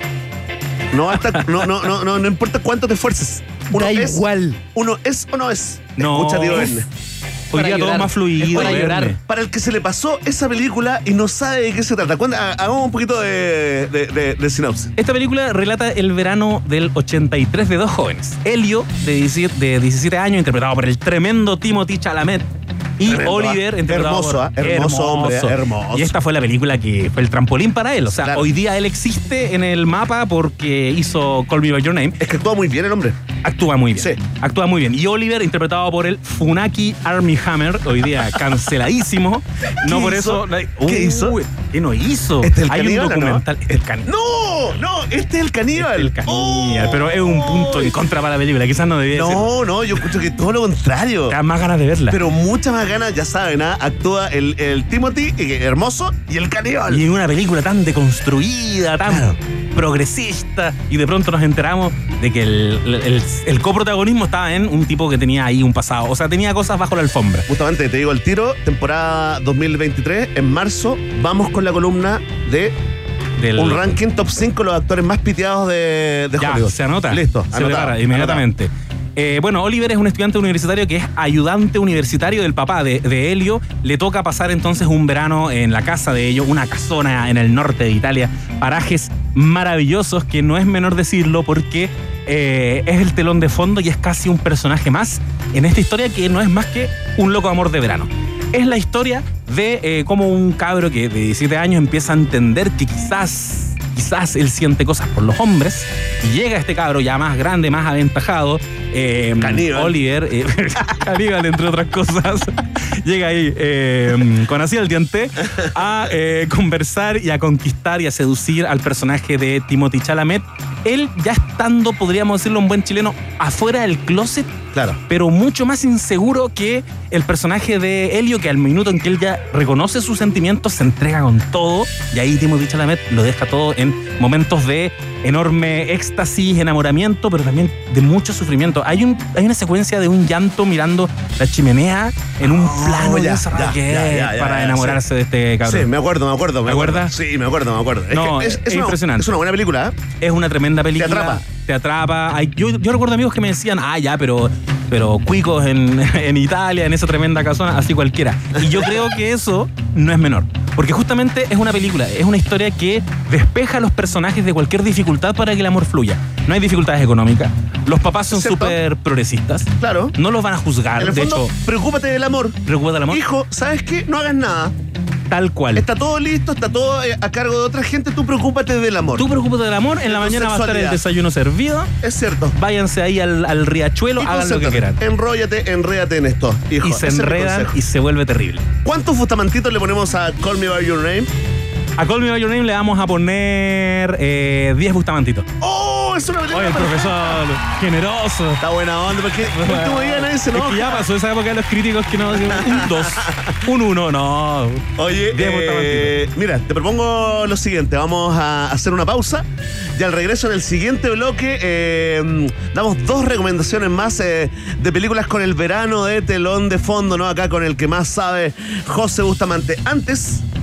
No basta, no, no, no, no, no importa cuánto te esfuerces. Uno Da es, igual. Uno es o no es. No. Escucha, tío Es- Verne. Hoy para día todo llorar. más fluido. Es para Verne. llorar. Para el que se le pasó esa película y no sabe de qué se trata. Cuenta- ha- Hagamos un poquito de, de, de, de sinopsis. Esta película relata el verano del ochenta y tres de dos jóvenes. Elio, de diecisiete, de diecisiete años, interpretado por el tremendo Timothée Chalamet. Y Tremendo, Oliver, ¿ah? interpretado Hermoso, por... ¿ah? Hermoso hombre, ¿ah? Hermoso. Y esta fue la película que fue el trampolín para él. O sea, Claro. hoy día él existe en el mapa porque hizo Call Me By Your Name. Es que actúa muy bien el hombre. Actúa muy bien. Sí. Actúa muy bien. Y Oliver, interpretado por el Funaki Army Hammer, hoy día canceladísimo. No ¿Qué por hizo? eso. ¿Qué hizo? Uy, ¿Qué no hizo? Este es el Hay caníbal, un ¿o no? documental. Este es el caníbal. No, no, este es el caníbal. El caníbal, Oh. pero es un punto en contra para la película. Quizás no debía ser. No, no, yo escucho que todo lo contrario. Te dan más ganas de verla. Pero muchas más ganas, ya saben, ¿ah? Actúa el, el Timothy, eh, hermoso, y el caníbal. Y en una película tan deconstruida, tan Claro. progresista, y de pronto nos enteramos de que el, el- el coprotagonismo estaba en un tipo que tenía ahí un pasado. O sea, tenía cosas bajo la alfombra. Justamente, te digo el tiro, temporada dos mil veintitrés, en marzo, vamos con la columna de Del- un ranking top cinco de los actores más piteados de, de Ya, Hollywood. se anota. Listo, se anotado, prepara inmediatamente. Eh, bueno, Oliver es un estudiante universitario que es ayudante universitario del papá de, de Elio. Le toca pasar entonces un verano en la casa de ellos, una casona en el norte de Italia. Parajes maravillosos que no es menor decirlo porque eh, es el telón de fondo y es casi un personaje más en esta historia que no es más que un loco amor de verano. Es la historia de eh, cómo un cabro que de diecisiete años empieza a entender que quizás quizás él siente cosas por los hombres y llega este cabro ya más grande, más aventajado, eh, Caníbal. Oliver, eh, caníbal entre otras cosas, llega ahí eh, con así el diente a eh, conversar y a conquistar y a seducir al personaje de Timothée Chalamet, él ya estando, podríamos decirlo en buen chileno, afuera del closet, Claro. pero mucho más inseguro que el personaje de Elio, que al minuto en que él ya reconoce sus sentimientos se entrega con todo, y ahí Timothée Chalamet lo deja todo en momentos de enorme éxtasis, enamoramiento, pero también de mucho sufrimiento. Hay, un, hay una secuencia de un llanto mirando la chimenea en un Oh, plano ya, ya, cerrado ya, que ya, es ya, ya, para ya, enamorarse sí. de este cabrón. Sí, me acuerdo, me acuerdo. Me ¿Te acuerdo. acuerdas? Sí, me acuerdo, me acuerdo. Es No, que es una, impresionante. Es una buena película, ¿eh? Es una tremenda película. Te atrapa. Te atrapa. Hay- yo, yo recuerdo amigos que me decían, ah, ya, pero, pero cuicos en, en Italia, en esa tremenda casona, así cualquiera. Y yo creo que eso no es menor. Porque justamente es una película, es una historia que despeja a los personajes de cualquier dificultad para que el amor fluya. No hay dificultades económicas. Los papás son ¿Cierto? súper progresistas. Claro. No los van a juzgar. En el De fondo, hecho, preocúpate del amor. recuerda el amor Hijo, ¿sabes qué? No hagas nada. tal cual. Está todo listo, está todo eh, a cargo de otra gente. Tú preocúpate del amor. Tú preocúpate del amor, en la tu mañana va a estar el sexualidad. desayuno servido. Es cierto. Váyanse ahí al, al riachuelo, Y hagan lo que concéntrate. quieran. Enróllate, enrédate en esto, hijo. Y se Ese es mi enredan consejo. y se vuelve terrible. ¿Cuántos fustamantitos le ponemos a Call Me By Your Name? A Call Me By Your Name le vamos a poner eh, diez bustamantitos. ¡Oh! Es una película. Oye, el profesor, generoso. Está buena onda, porque el último día nadie se Es enoja. que ya pasó esa época de los críticos que no dicen un dos, un uno, no. Oye, diez eh, mira, te propongo lo siguiente. Vamos a hacer una pausa y al regreso en el siguiente bloque eh, damos dos recomendaciones más eh, de películas con el verano de telón de fondo, ¿no? Acá con el que más sabe, José Bustamante. Antes,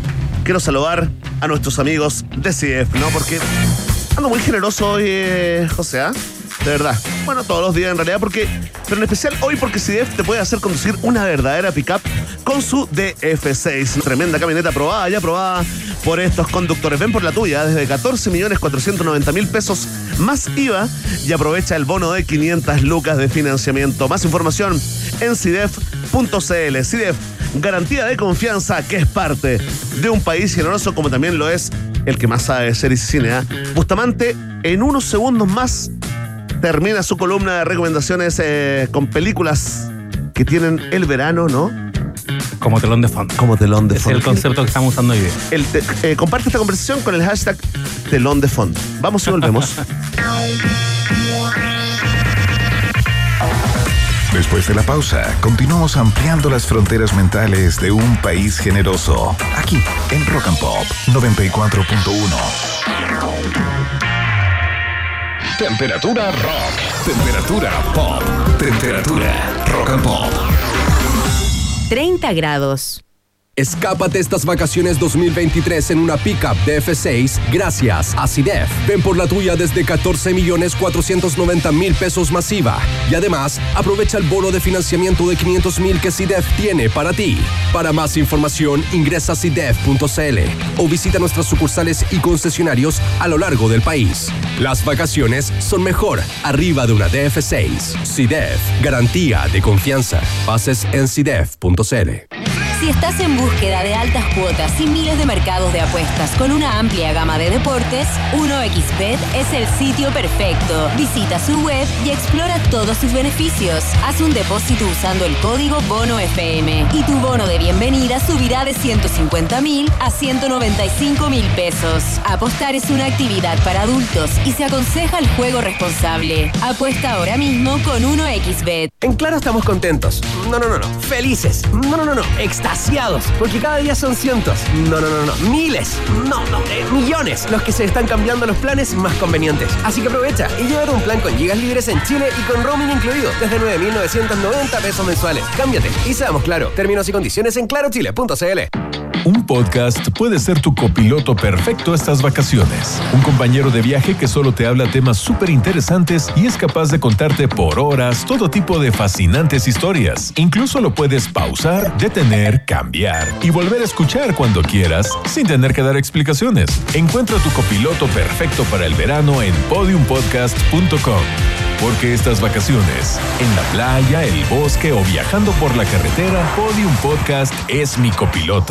quiero saludar a nuestros amigos de C I D E F, ¿no? Porque ando muy generoso hoy, eh, José, ¿ah? De verdad. Bueno, todos los días en realidad, porque, pero en especial hoy porque C I D E F te puede hacer conducir una verdadera pickup con su D F seis. Tremenda camioneta aprobada, ya aprobada por estos conductores. Ven por la tuya desde catorce millones cuatrocientos noventa mil pesos más I V A y aprovecha el bono de quinientas lucas de financiamiento. Más información en C I D E F punto C L. C I D E F, garantía de confianza que es parte de un país generoso como también lo es el que más sabe de series y cine, ¿eh? Bustamante, en unos segundos más termina su columna de recomendaciones eh, con películas que tienen el verano, ¿no? Como telón de fondo. Como telón de Es fondo. el concepto que estamos usando hoy día. El te- eh, comparte esta conversación con el hashtag telón de fondo. Vamos y volvemos. Después de la pausa, continuamos ampliando las fronteras mentales de un país generoso. Aquí, en Rock and Pop noventa y cuatro punto uno. Temperatura rock. Temperatura pop. Temperatura rock and pop. treinta grados. Escápate estas vacaciones dos mil veintitrés en una pickup D F seis gracias a C I D E F. Ven por la tuya desde catorce millones cuatrocientos noventa mil pesos más I V A. Y además, aprovecha el bono de financiamiento de quinientos mil que C I D E F tiene para ti. Para más información, ingresa a C I D E F punto C L o visita nuestras sucursales y concesionarios a lo largo del país. Las vacaciones son mejor arriba de una D F seis. C I D E F, garantía de confianza. Bases en C I D E F punto C L. Si estás en búsqueda de altas cuotas y miles de mercados de apuestas con una amplia gama de deportes, uno equis bet es el sitio perfecto. Visita su web y explora todos sus beneficios. Haz un depósito usando el código bono F M y tu bono de bienvenida subirá de ciento cincuenta mil a ciento noventa y cinco mil pesos. Apostar es una actividad para adultos y se aconseja el juego responsable. Apuesta ahora mismo con uno equis bet. En Claro estamos contentos. No, no, no, no. Felices. No, no, no, no. Extasiados. Porque cada día son cientos. No, no, no, no. Miles. No, no. eh, millones. Los que se están cambiando los planes más convenientes. Así que aprovecha y llévate un plan con gigas libres en Chile y con roaming incluido. Desde nueve mil novecientos noventa pesos mensuales. Cámbiate y seamos Claro. Términos y condiciones en claro chile punto c l. Un podcast puede ser tu copiloto perfecto estas vacaciones. Un compañero de viaje que solo te habla temas súper interesantes y es capaz de contarte por horas todo tipo de fascinantes historias. Incluso lo puedes pausar, detener, cambiar y volver a escuchar cuando quieras sin tener que dar explicaciones. Encuentra tu copiloto perfecto para el verano en podium podcast punto com. Porque estas vacaciones, en la playa, el bosque o viajando por la carretera, Podium Podcast es mi copiloto.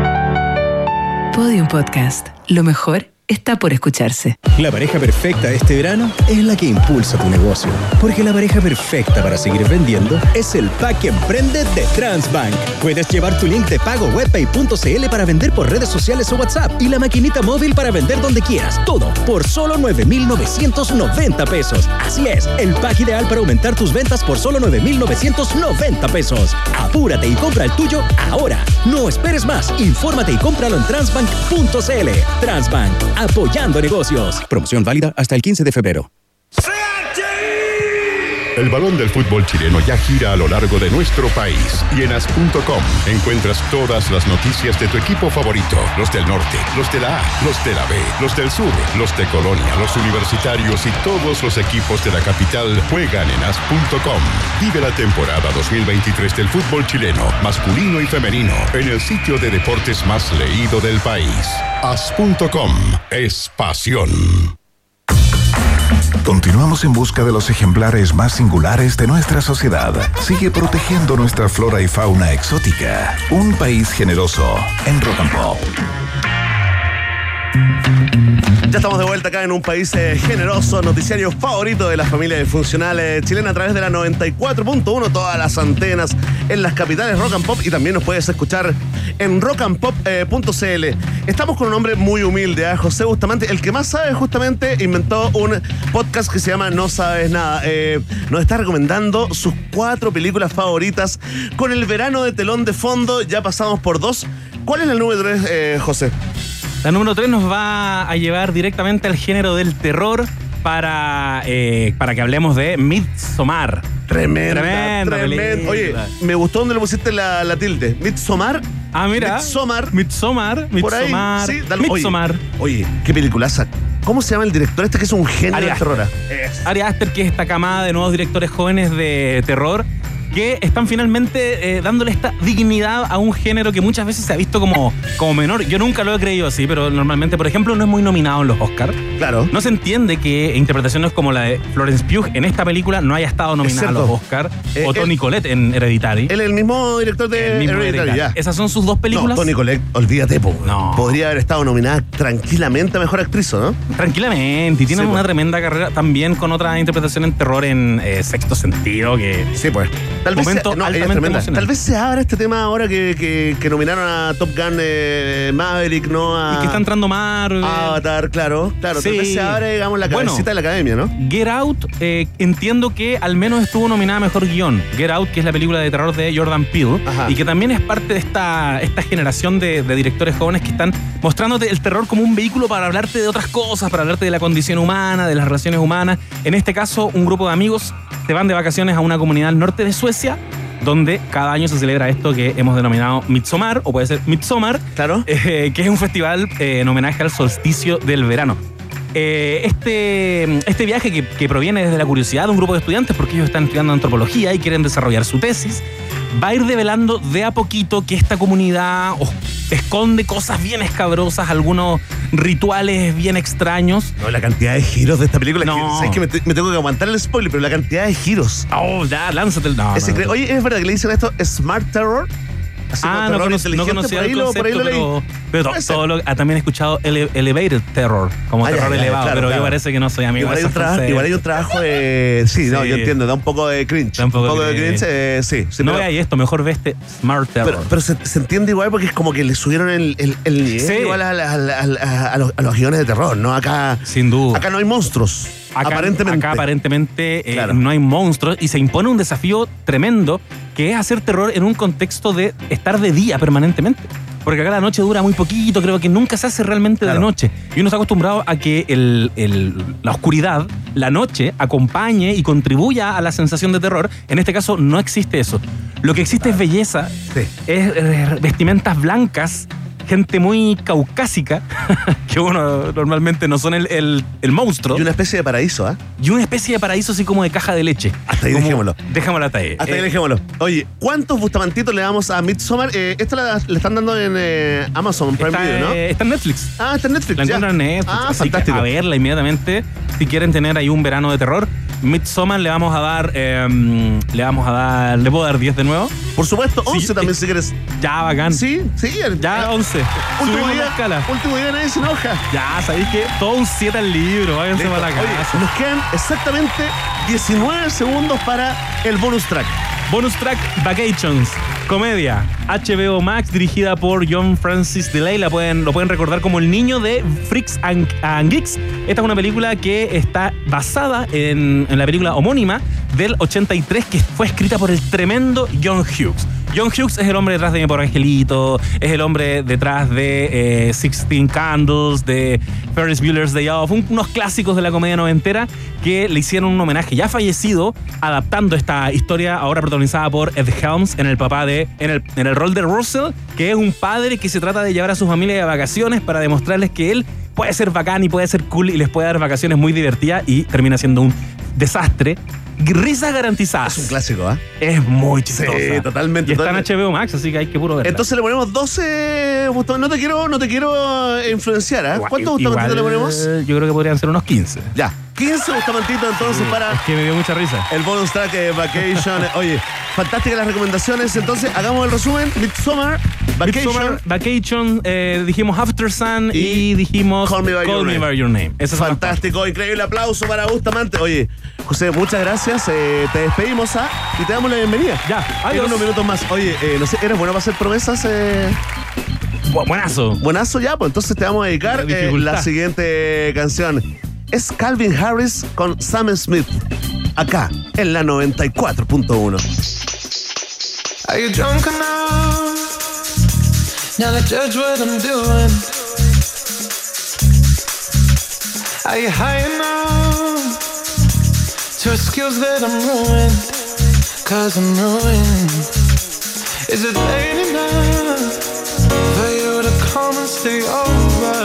Podium Podcast. Lo mejor está por escucharse. La pareja perfecta este verano es la que impulsa tu negocio. Porque la pareja perfecta para seguir vendiendo es el Pack Emprende de Transbank. Puedes llevar tu link de pago webpay punto c l para vender por redes sociales o WhatsApp y la maquinita móvil para vender donde quieras. Todo por solo nueve mil novecientos noventa pesos. Así es, el pack ideal para aumentar tus ventas por solo nueve mil novecientos noventa pesos. Apúrate y compra el tuyo ahora. No esperes más. Infórmate y cómpralo en transbank punto c l. Transbank. Apoyando negocios. Promoción válida hasta el quince de febrero. El balón del fútbol chileno ya gira a lo largo de nuestro país y en as punto com encuentras todas las noticias de tu equipo favorito, los del norte, los de la A, los de la B, los del sur, los de Colonia, los universitarios y todos los equipos de la capital juegan en as punto com. Vive la temporada dos mil veintitrés del fútbol chileno, masculino y femenino, en el sitio de deportes más leído del país. as punto com es pasión. Continuamos en busca de los ejemplares más singulares de nuestra sociedad. Sigue protegiendo nuestra flora y fauna exótica. Un país generoso en Rock and Pop. Ya estamos de vuelta acá en un país eh, generoso, noticiario favorito de la familia disfuncional eh, chilena a través de la noventa y cuatro punto uno, todas las antenas en las capitales Rock and Pop y también nos puedes escuchar en rock and pop punto c l. Estamos con un hombre muy humilde, ¿eh? José Bustamante, el que más sabe justamente inventó un podcast que se llama No Sabes Nada. Eh, nos está recomendando sus cuatro películas favoritas con el verano de telón de fondo, ya pasamos por dos. ¿Cuál es el número tres, eh, José? La número tres nos va a llevar directamente al género del terror para, eh, para que hablemos de Midsommar. Tremenda, Tremenda tremenda. Oye, película. me gustó donde le pusiste la, la tilde. Midsommar. Ah, mira. Midsommar. Midsommar. Por ahí. Midsommar. Sí, dale- Midsommar. Oye, oye, qué peliculaza. ¿Cómo se llama el director este que es un genio Ari del terror? Aster. Ari Aster, que es esta camada de nuevos directores jóvenes de terror que están finalmente eh, dándole esta dignidad a un género que muchas veces se ha visto como, como menor. Yo nunca lo he creído así, pero normalmente, por ejemplo, no es muy nominado en los Oscars. Claro. No se entiende que interpretaciones como la de Florence Pugh en esta película no haya estado nominada a cierto. los Oscars, Eh, o Toni él- Collette en Hereditary. Él es el mismo director de El mismo Hereditary, Hereditary. ya. Esas son sus dos películas. No, Toni Collette, olvídate, po. No. Podría haber estado nominada tranquilamente a Mejor Actriz, ¿o ¿no? Tranquilamente, y tienen Sí, una pues. tremenda carrera también con otra interpretación en terror en eh, Sexto Sentido, que Sí, pues. Tal vez, Momento se, no, ella es altamente tremenda. emocionante. Tal vez se abra este tema ahora que, que, que nominaron a Top Gun eh, Maverick, ¿no? A y que está entrando Marvel. Avatar, claro. Claro, tal Sí. vez se abra, digamos, la Bueno. cabecita de la academia, ¿no? Get Out, eh, entiendo que al menos estuvo nominada a Mejor Guión. Get Out, que es la película de terror de Jordan Peele, Ajá. y que también es parte de esta, esta generación de, de directores jóvenes que están mostrándote el terror como un vehículo para hablarte de otras cosas, para hablarte de la condición humana, de las relaciones humanas. En este caso, un grupo de amigos se van de vacaciones a una comunidad al norte de Suecia, donde cada año se celebra esto que hemos denominado Midsommar, o puede ser Midsommar, Claro. eh, que es un festival eh, en homenaje al solsticio del verano. Eh, este, este viaje que, que proviene desde la curiosidad de un grupo de estudiantes, porque ellos están estudiando antropología y quieren desarrollar su tesis, va a ir develando de a poquito que esta comunidad os- esconde cosas bien escabrosas, algunos rituales bien extraños. No, la cantidad de giros de esta película. No. Es que, ¿sabes que me, te- me tengo que aguantar el spoiler, pero la cantidad de giros. Oh, ya, lánzate el... No, Es no, increíble. no. Oye, ¿es verdad que le dicen esto Smart Terror? Así como Ah, no, terror cono- no inteligente, conocía por ahí el lo- por ahí concepto, lo leí. pero, pero Puede ser. todo lo, ah, también he escuchado ele- Elevated Terror, como Ah, ya, terror ya, elevado, claro, pero claro. yo parece que no soy amigo Igual de hay, un esos trabajo, conceptos. igual hay un trabajo de... Sí, no, Sí. yo entiendo, da un poco de cringe. Da un poco de de cringe. cringe, eh, sí. sí, No pero, veáis esto, mejor ve este Smart Terror. pero, pero se, se entiende igual porque es como que le subieron el, el, el nivel Sí. igual a, la- a la- a la- a los, a los guiones de terror, ¿no? Acá, Sin duda. acá no hay monstruos, Acá, aparentemente. acá aparentemente eh, Claro. no hay monstruos y se impone un desafío tremendo que es hacer terror en un contexto de estar de día permanentemente. Porque acá la noche dura muy poquito, creo que nunca se hace realmente Claro. de noche. Y uno está acostumbrado a que el- el- la oscuridad, la noche, acompañe y contribuya a la sensación de terror. En este caso no existe eso. Lo que existe es belleza, Sí. es eh, vestimentas blancas, gente muy caucásica, que bueno, normalmente no son el, el- el monstruo. Y una especie de paraíso, ¿ah? Y una especie de paraíso así como de caja de leche. Hasta ahí Como- dejémoslo. Dejémoslo hasta ahí. Hasta ahí Eh, dejémoslo. Oye, ¿cuántos bustamantitos le damos a Midsommar? Eh, esta la, le están dando en eh, Amazon Prime está, Video, ¿no? eh, está en Netflix. Ah, está en Netflix. La ya. encuentran en Netflix. Ah, así fantástico. que a verla inmediatamente. Si quieren tener ahí un verano de terror, Midsommar le vamos a dar. eh, le vamos a dar. ¿Le puedo dar diez de nuevo? Por supuesto, once Sí. también si quieres. Ya, bacán. Sí, sí. Ya, once. Último Subimos la día, escala. último día nadie se enoja. Ya, sabéis que todo un siete al libro. Váyanse Listo. para la Oye, casa. nos quedan exactamente diecinueve segundos para el bonus track. Bonus track Vacations, comedia, H B O Max, dirigida por John Francis Delay. La pueden, lo pueden recordar como el niño de Freaks and, and Geeks. Esta es una película que está basada en, en la película homónima del ochenta y tres, que fue escrita por el tremendo John Hughes. John Hughes es el hombre detrás de Mi Pobre Angelito, es el hombre detrás de eh, Sixteen Candles, de Ferris Bueller's Day Off, un- unos clásicos de la comedia noventera que le hicieron un homenaje ya fallecido, adaptando esta historia ahora protagonizada por Ed Helms en el papá de, en el, en el rol de Russell, que es un padre que se trata de llevar a su familia de vacaciones para demostrarles que él puede ser bacán y puede ser cool y les puede dar vacaciones muy divertidas, y termina siendo un desastre. Risas garantizadas. Es un clásico, ¿ah? Es muy chistosa. Sí, totalmente, Y está en totalmente. H B O Max, así que hay que puro verla. Entonces le ponemos doce bustamentos. No te quiero, no te quiero eh, influenciar, ¿ah? Igual- ¿Cuántos igual, bustamantitos le ponemos? Yo creo que podrían ser unos quince. Ya, quince bustamantitos entonces para Es que me dio mucha risa. el bonus track de Vacation. Oye, fantásticas las recomendaciones. Entonces, hagamos el resumen. Midsommar, Vacation. Midsommar, Vacation, eh, dijimos After Sun y, Y dijimos Call Me By Your Name. By Your Name. Esas son las Fantástico, increíble aplauso para Bustamante. Oye, José, muchas gracias. Eh, te despedimos, ¿ah? Y te damos la bienvenida. Ya, En adiós. unos minutos más. Oye, eh, no sé, ¿eres bueno para hacer promesas? Eh? partes. Bu- Buenazo. Buenazo ya, pues entonces te vamos a dedicar La eh, dificultad. la siguiente canción. Es Calvin Harris con Sam Smith. Acá, en la noventa y cuatro punto uno. Are you drunk enough now to judge what I'm doing? Are you high enough to excuse that I'm ruined? 'cause I'm ruined. Is it late enough for you to come and stay over?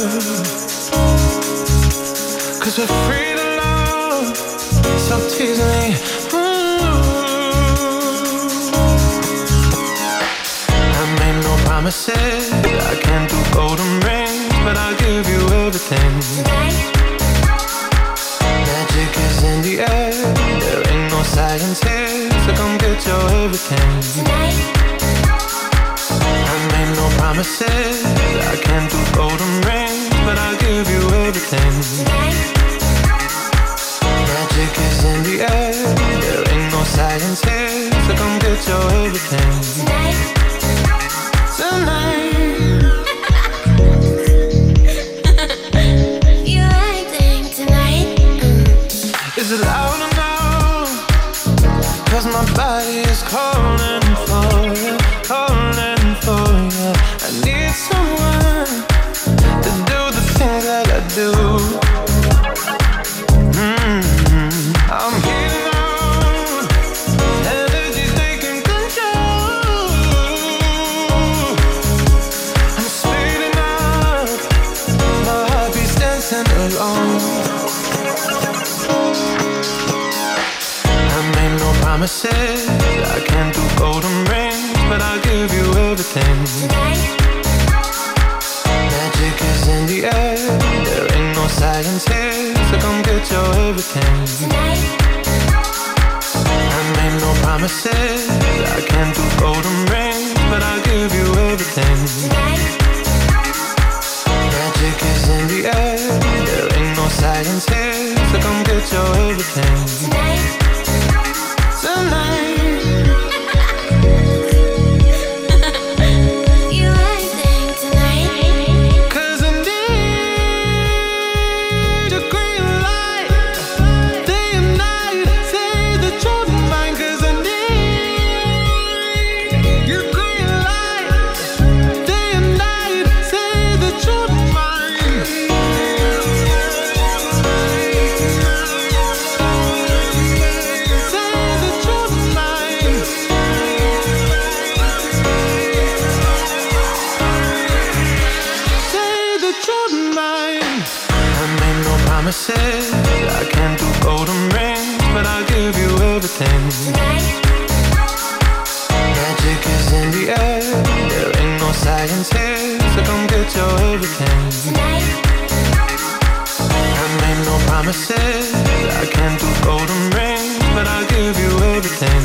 'Cause we're free to love, stop teasing me. I made no promises, I can't do golden rings, but I'll give you everything. Magic is in the air, there ain't no science here, so come get your everything. I made no promises, I can't do golden rings, but I'll give you everything. Magic is in the air, there ain't no science here, so come get your everything. Tonight. You acting tonight. Is it loud enough? 'Cause my body is calling for you, calling for you. I need someone to do the things that I do. Mm-hmm. I'm heating up, energy's taking control. I'm speeding up, my heartbeat's dancing alone. I made no promises, I can't do golden rings, but I'll give you everything. Magic is in the air, there ain't no science here, so come get your everything. I made no promises, I can't do golden rings, but I'll give you everything. Magic is in the air, there ain't no science here, so come get your everything. Tonight. You acting tonight. 'Cause I need a green light, day and night, say that you're mine. 'Cause I need your green light, day and night, say that you're mine. Say that you're mine. Say that you're mine. I made no promises, I can't do golden rings, but I'll give you everything. Magic is in the air, there ain't no science here, so come get your everything. I made no promises, I can't do golden rings, but I'll give you everything.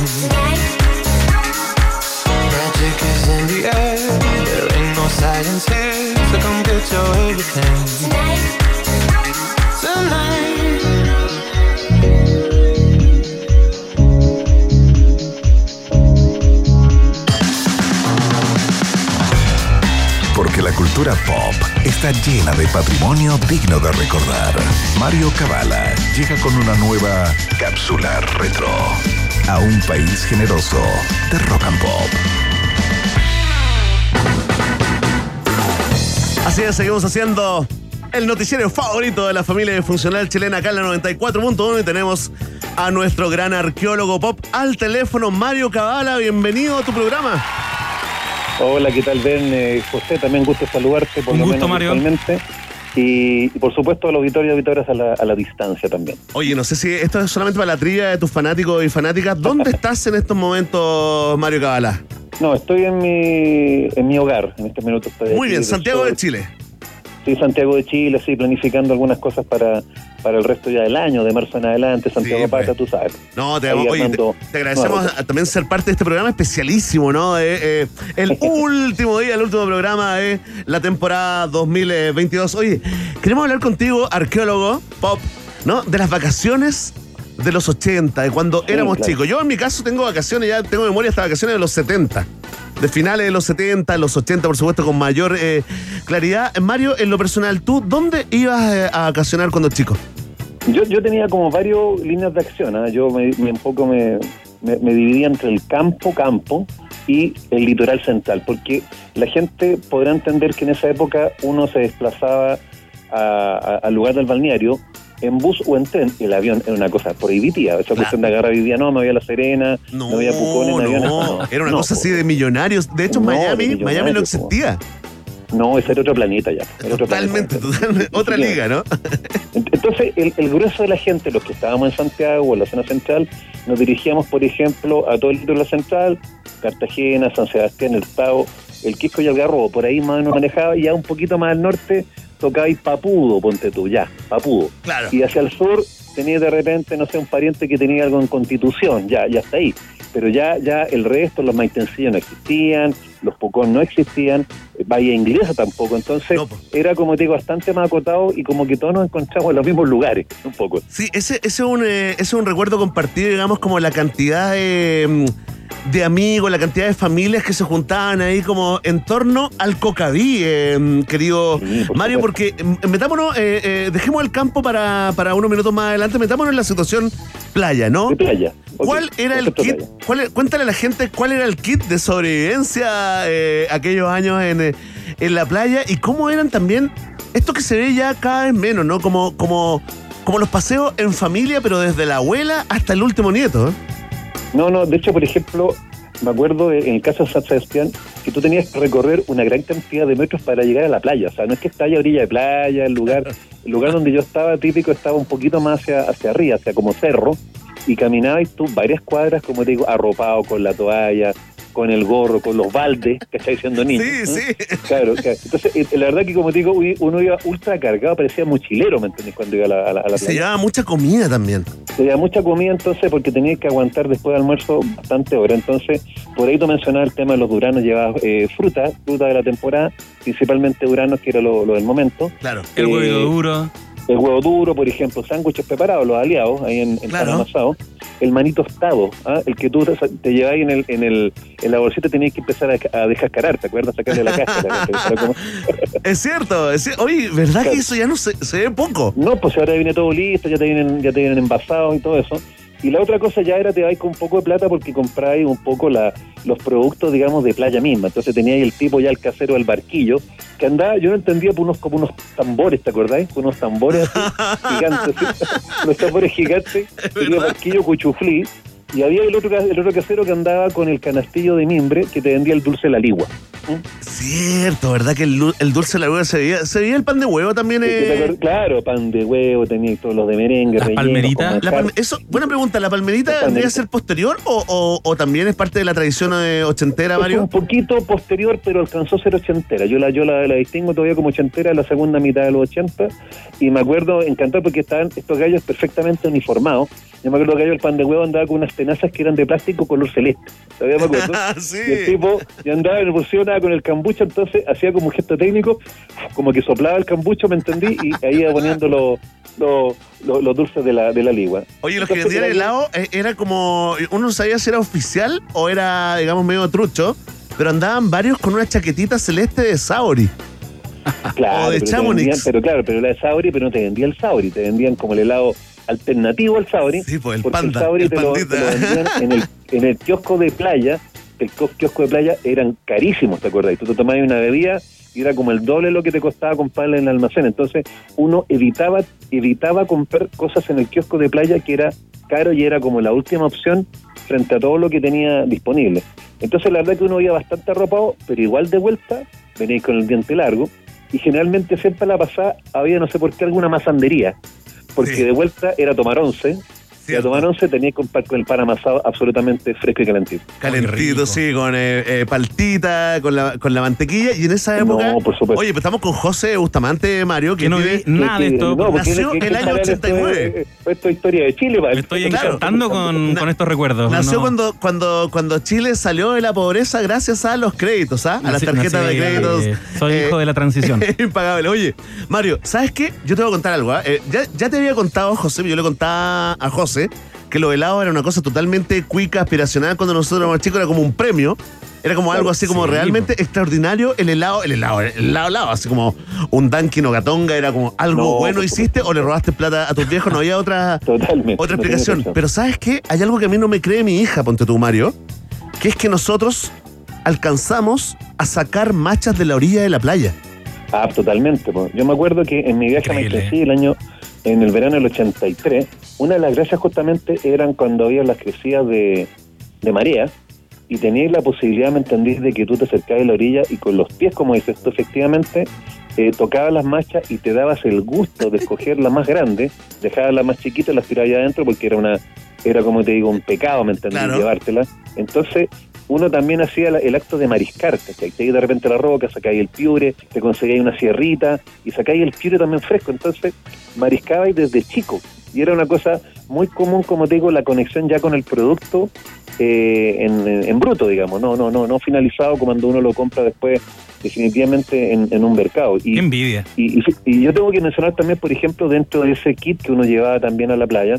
Magic is in the air, there ain't no science here, so come get your everything. Tonight. Porque la cultura pop está llena de patrimonio digno de recordar. Mario Cabala llega con una nueva cápsula retro a un país generoso de rock and pop. Así es, seguimos haciendo el noticiero favorito de la familia disfuncional chilena acá en la noventa y cuatro punto uno y tenemos a nuestro gran arqueólogo pop al teléfono, Mario Cabala. Bienvenido a tu programa. Hola, ¿qué tal, Ben? Eh, José, también gusto saludarte, por Un lo gusto, menos Mario. virtualmente. Y, y por supuesto al auditorio y auditoras a la, a la distancia también. Oye, no sé si esto es solamente para la trivia de tus fanáticos y fanáticas. ¿Dónde estás en estos momentos, Mario Cabala? No, estoy en mi en mi hogar, en este minuto estoy Muy aquí bien, del Santiago sur. de Chile. Sí, Santiago de Chile, sí, planificando algunas cosas para, para el resto ya del año, de marzo en adelante, Santiago Sí, Pata, pues. tú sabes. No, te, Ahí oye, te, armando te agradecemos nuevas a- también ser parte de este programa especialísimo, ¿no? Eh, eh, el último día, el último programa de la temporada dos mil veintidós. Oye, queremos hablar contigo, arqueólogo, pop, ¿no? De las vacaciones de los ochenta, de cuando Sí, éramos claro. chicos. Yo en mi caso tengo vacaciones, ya tengo memoria hasta vacaciones de los setenta. De finales de los setenta, los ochenta, por supuesto, con mayor eh, claridad. Mario, en lo personal, ¿tú dónde ibas eh, a vacacionar cuando chico? Yo, yo tenía como varios líneas de acción, ¿ah? Yo me, me un poco me, me, me dividía entre el campo, campo y el litoral central, porque la gente podrá entender que en esa época uno se desplazaba a- a- al lugar del balneario en bus o en tren, el avión era una cosa prohibitiva. Esa cuestión de agarrar hoy día, no, me voy a La Serena, no, me voy a Pucón en aviones. No, No, era una no, cosa po. así de millonarios. De hecho, en No, de Miami, millonarios, Miami no po. existía. No, ese era otro planeta ya. Era otro Totalmente, planeta. totalmente. Otra Sí. liga, ¿no? Entonces, el, el grueso de la gente, los que estábamos en Santiago o en la zona central, nos dirigíamos, por ejemplo, a todo el litoral central, Cartagena, San Sebastián, El Tao, El Quisco y Algarrobo. Por ahí más o menos manejaba, y ya un poquito más al norte tocaba ahí Papudo, ponte tú, ya, Papudo. Claro. Y hacia el sur tenía de repente, no sé, un pariente que tenía algo en Constitución, ya, ya está ahí. Pero ya, ya el resto, los maitencillos no existían, los Pucón no existían, Bahía Inglesa tampoco. Entonces, No, po. era, como te digo, bastante más acotado y como que todos nos encontramos en los mismos lugares, un poco. Sí, ese, ese, es un, eh, ese es un recuerdo compartido, digamos, como la cantidad de, mm, de amigos, la cantidad de familias que se juntaban ahí como en torno al Cocaví, eh, querido Sí, por Mario, supuesto. porque mm, metámonos, eh, eh, dejemos el campo para, para unos minutos más adelante, metámonos en la situación playa, ¿no? De playa. Ok, ¿Cuál era el concepto kit? playa. cuál era- cuéntale a la gente cuál era el kit de sobrevivencia eh, aquellos años en, eh, en la playa y cómo eran también esto que se ve ya cada vez menos, ¿no? Como, como, como los paseos en familia, pero desde la abuela hasta el último nieto, ¿eh? No, no, de hecho, por ejemplo, me acuerdo de- en el caso de San Sebastián que tú tenías que recorrer una gran cantidad de metros para llegar a la playa. O sea, no es que está ahí a orilla de playa, el lugar, el lugar donde yo estaba típico estaba un poquito más hacia, hacia arriba, hacia como cerro, y caminabas tú varias cuadras, como te digo, arropado con la toalla, con el gorro, con los baldes, que estáis siendo niños. Sí, ¿eh? sí. Claro, claro. Entonces, eh, la verdad que, como te digo, uy, uno iba ultra cargado, parecía mochilero, ¿me entendés? Cuando iba a la, a la, a la Se playa. llevaba mucha comida también. Se llevaba mucha comida entonces porque tenía que aguantar después del almuerzo bastante hora. Entonces, por ahí tú mencionabas el tema de los duranos, llevabas eh, fruta, fruta de la temporada, principalmente duranos, que era lo, lo del momento. Claro. El Eh, huevo duro. El huevo duro, por ejemplo, sándwiches preparados, los aliados, ahí en, en Claro. pan amasado. El maní tostado, ¿ah? El que tú te, te llevabas en el, en el en la bolsita, tenías que empezar a, a descascarar, ¿te acuerdas? Sacarle la cáscara. para comer. Es cierto, es cier- oye, ¿verdad Claro. que eso ya no se, se ve poco? No, pues ahora viene todo listo, ya te vienen, ya te vienen envasados y todo eso. Y la otra cosa ya era te vais con un poco de plata porque compráis un poco la, los productos, digamos, de playa misma. Entonces teníais el tipo ya el casero del barquillo, que andaba, yo no entendía, por unos como unos tambores, ¿te acordáis? Por unos tambores así, gigantes, ¿sí? Unos tambores gigantes, tenía barquillo cuchuflí. Y había el otro, ca- el otro casero que andaba con el canastillo de mimbre que te vendía el dulce de la ligua. Cierto, ¿verdad que el, lu- el dulce de la hueva se veía? ¿Se veía el pan de huevo también? ¿Te Eh? acuerdas? Claro, pan de huevo, tenía todos los de merengue, Las rellenos, palmeritas. con La manjar. palme- eso, buena pregunta, ¿la palmerita La vendría a palmerita. ser posterior o, o, o también es parte de la tradición eh, ochentera, Es Mario? un poquito posterior, pero alcanzó a ser ochentera. Yo la yo la, la distingo todavía como ochentera en la segunda mitad de los ochenta. Y me acuerdo, encantado, porque estaban estos gallos perfectamente uniformados. Yo me acuerdo que el pan de huevo andaba con unas tenazas que eran de plástico color celeste. Todavía me acuerdo. Sí. Y el tipo ya andaba en el bolsillo, nada con el cambucho, entonces hacía como un gesto técnico, como que soplaba el cambucho, ¿me entendí? Y ahí iba poniendo los los los- los dulces de la, de la ligua. Oye, los que Entonces, vendían era- helado eh, era como. Uno no sabía si era oficial o era, digamos, medio trucho, pero andaban varios con una chaquetita celeste de Sauri. Claro, O de pero te Chamonix. vendían- pero claro, pero la de Sauri, pero no te vendía el Sauri, te vendían como el helado alternativo al Sauri. Sí, pues el porque panda, el Sauri el te, lo, te pandita. lo vendían en el, en el kiosco de playa. El kio- kiosco de playa eran carísimos, ¿te acuerdas? Tú te tomabas una bebida y era como el doble de lo que te costaba comprarla en el almacén. Entonces uno evitaba, evitaba comprar cosas en el kiosco de playa que era caro y era como la última opción frente a todo lo que tenía disponible. Entonces la verdad que uno iba bastante arropado, pero igual de vuelta, veníais con el diente largo, y generalmente siempre a la pasada había, no sé por qué, alguna masandería, porque Sí. de vuelta era tomar once, y a Cierto. tomar once tenías que comprar con el pan amasado absolutamente fresco y calentito. Calentito, rico. sí, con eh, eh, paltita, con la, con la mantequilla. Y en esa época. No, por supuesto. Oye, pues estamos con José Bustamante, Mario, que Que no tiene- vi nada de Que- que- esto. no, porque nació tiene que el año comparar esto, ochenta y nueve. eh, Esto es historia de Chile. Me estoy encantando con, con estos recuerdos. Nació ¿no? cuando, cuando, cuando Chile salió de la pobreza gracias a los créditos, ¿ah? A las Nací- tarjetas nací- de créditos. eh, Soy eh, hijo de la transición. Impagable. Oye, Mario, ¿sabes qué? Yo te voy a contar algo. ¿ah? Eh, ya, ya te había contado, José, yo le contaba a José que los helados era una cosa totalmente cuica, aspiracional. Cuando nosotros éramos chicos era como un premio. Era como algo así como Sí, realmente extraordinario. El helado, el helado, el helado, helado, así como un Dunkin' o Gatonga. Era como algo No, bueno por hiciste o le robaste plata a tus viejos. No había otra, Totalmente. otra no tiene explicación. razón. Pero ¿sabes qué? Hay algo que a mí no me cree mi hija, ponte tú, Mario, que es que nosotros alcanzamos a sacar machas de la orilla de la playa. Ah, totalmente. po. Yo me acuerdo que en mi viaje a Increíble. Maitencillo el año en el verano del ochenta y tres, una de las gracias justamente eran cuando había las crecidas de, de marea, y tenías la posibilidad, ¿me entendís?, de que tú te acercabas a la orilla y con los pies, como dices tú, efectivamente, eh, tocabas las machas y te dabas el gusto de escoger la más grande, dejabas la más chiquita y las tirabas allá adentro porque era una, era como te digo, un pecado, ¿me entendís?, Claro. llevártela. Entonces, uno también hacía la- el acto de mariscar, ¿cachai? Te ibas de repente a la roca, sacáis el piure, te conseguíais una sierrita y sacáis el piure también fresco. Entonces, mariscabais desde chico. Y era una cosa muy común, como te digo, la conexión ya con el producto eh, en, en, en bruto, digamos, no, no, no, no finalizado como cuando uno lo compra después definitivamente en, en un mercado. Y, Qué envidia. y, y, y yo tengo que mencionar también, por ejemplo, dentro de ese kit que uno llevaba también a la playa,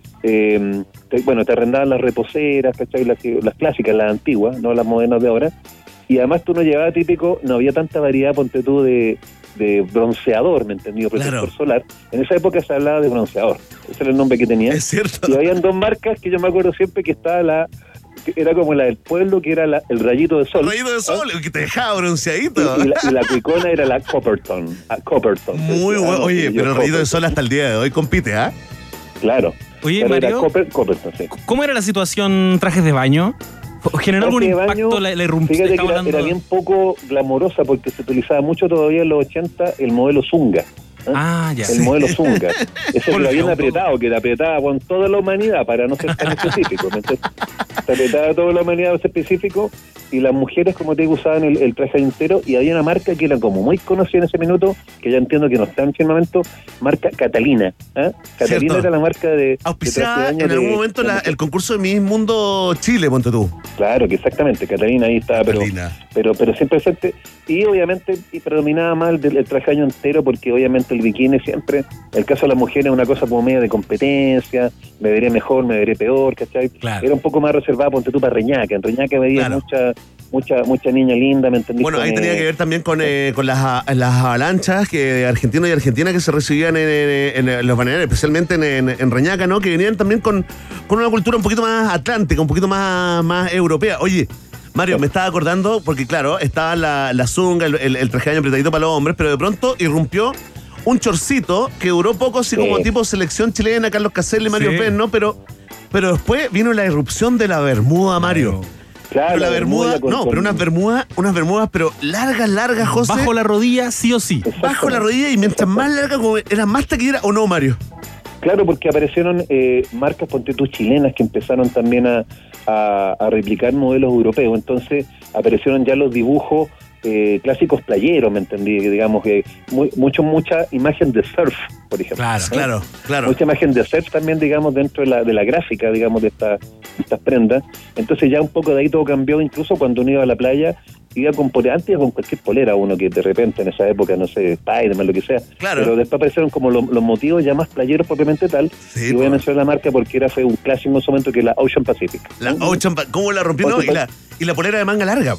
eh, te- bueno, te arrendaban las reposeras, ¿cachai? Las, que- las clásicas, las antiguas, no las modernas de ahora, y además tú no llevabas típico, no había tanta variedad, ponte tú, de, de bronceador, ¿me entendí? O protector Claro. solar. En esa época se hablaba de bronceador, ese era el nombre que tenía. Es cierto. Y habían dos marcas que yo me acuerdo siempre que estaba la, que era como la del pueblo, que era la, el rayito de sol. Rayito de sol, el que te dejaba Y, bronceadito. y la, y la cuicona era la Copperton. ah, Copperton. Muy Ah, bueno. no, Oye, yo pero el rayito de Copperton. sol hasta el día de hoy compite, ¿ah? Claro. Oye, Pero era Mario, Copper- Copperton, sí. ¿cómo era la situación trajes de baño? ¿Generó algún Traje de impacto baño, la, la irrupción? Fíjate que Estamos era, hablando- era bien poco glamorosa porque se utilizaba mucho todavía en los ochenta el modelo Zunga. ¿eh? Ah, ya. El Sí. modelo Zunga. Ese que Volvió era bien un poco. apretado, que te apretaba con toda la humanidad para no ser tan específico. ¿me entiendes? Te apretaba toda la humanidad para ser específico y las mujeres, como te digo, usaban el, el traje entero y había una marca que era como muy conocida en ese minuto, que ya entiendo que no está en ese momento, marca Catalina. ¿eh? Catalina Cierto. era la marca de, de traje de Auspiciada baño en algún de- momento de la- mujer. el concurso de Miss Mundo Chile, ponte tú. Claro, que exactamente, Catalina ahí estaba, pero, Catalina. pero pero siempre presente. Y obviamente y predominaba más el, del- el traje de baño entero, porque obviamente el bikini siempre, el caso de las mujeres es una cosa como media de competencia, me veré mejor, me veré peor, ¿cachai? Claro. Era un poco más reservada, ponte tú, para Reñaca. En Reñaca veía Claro. mucha, mucha, mucha niña linda, ¿me entendiste? Bueno, ahí Con, tenía eh, que ver también con, eh, con las, a- las avalanchas que de argentinos y argentinas que se recibían en, en- en los balnearios, especialmente en, en- en Reñaca, ¿no? Que venían también con, con una cultura un poquito más atlántica, un poquito más, más europea. Oye, Mario, me estaba acordando, porque claro, estaba la, la zunga, el, el, el traje de baño apretadito para los hombres, pero de pronto irrumpió un chorcito que duró poco, así Sí. como tipo selección chilena, Carlos Caselli, Mario Sí. Pérez, ¿no? Pero, pero después vino la irrupción de la bermuda, Mario. Claro, Pero la bermuda, con- no, con- pero unas bermudas, unas bermudas, pero largas, largas, José. Bajo la rodilla, sí o sí. Bajo la rodilla y mientras más larga, como era más taquillera, ¿o no, Mario? Claro, porque aparecieron eh, marcas, ponte tú, chilenas que empezaron también a, a, a replicar modelos europeos. Entonces aparecieron ya los dibujos eh, clásicos playeros, ¿me entendí? Que digamos que muy, mucho, mucha imagen de surf, por ejemplo. Claro, ¿eh? Claro, claro. Mucha imagen de surf también, digamos, dentro de la, de la gráfica, digamos, de, esta, de estas prendas. Entonces ya un poco de ahí todo cambió, incluso cuando uno iba a la playa, iba con pole- antes iba con cualquier polera uno que de repente en esa época, no sé, Spiderman, lo que sea. Claro. Pero después aparecieron como lo- los motivos ya más playeros propiamente tal. Sí, y voy a po. mencionar la marca porque era fue un clásico en su momento, que es la Ocean Pacific. La Ocean Pa- ¿Cómo la rompió? No, y, la, y la polera de manga larga, po.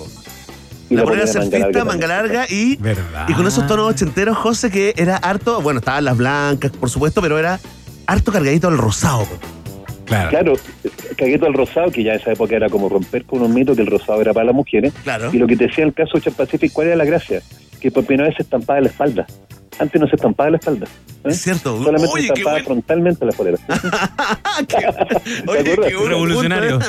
Y La, la polera polera de manga surfista, larga manga también. larga y, ¿Verdad? y con esos tonos ochenteros, José, que era harto, bueno, estaban las blancas, por supuesto, pero era harto cargadito al rosado, po. Claro. Claro, cagué todo el rosado, que ya en esa época era como romper con un mito que el rosado era para las mujeres. Claro. Y lo que te decía en el caso de Ocean Pacific, ¿cuál era la gracia? Que por primera vez se estampaba la espalda. Antes no se estampaba la espalda. ¿eh? Es cierto. Solamente Oye, se qué estampaba bueno. frontalmente la polera. Oye, ¿Te acuerdas? qué bueno. Revolucionario.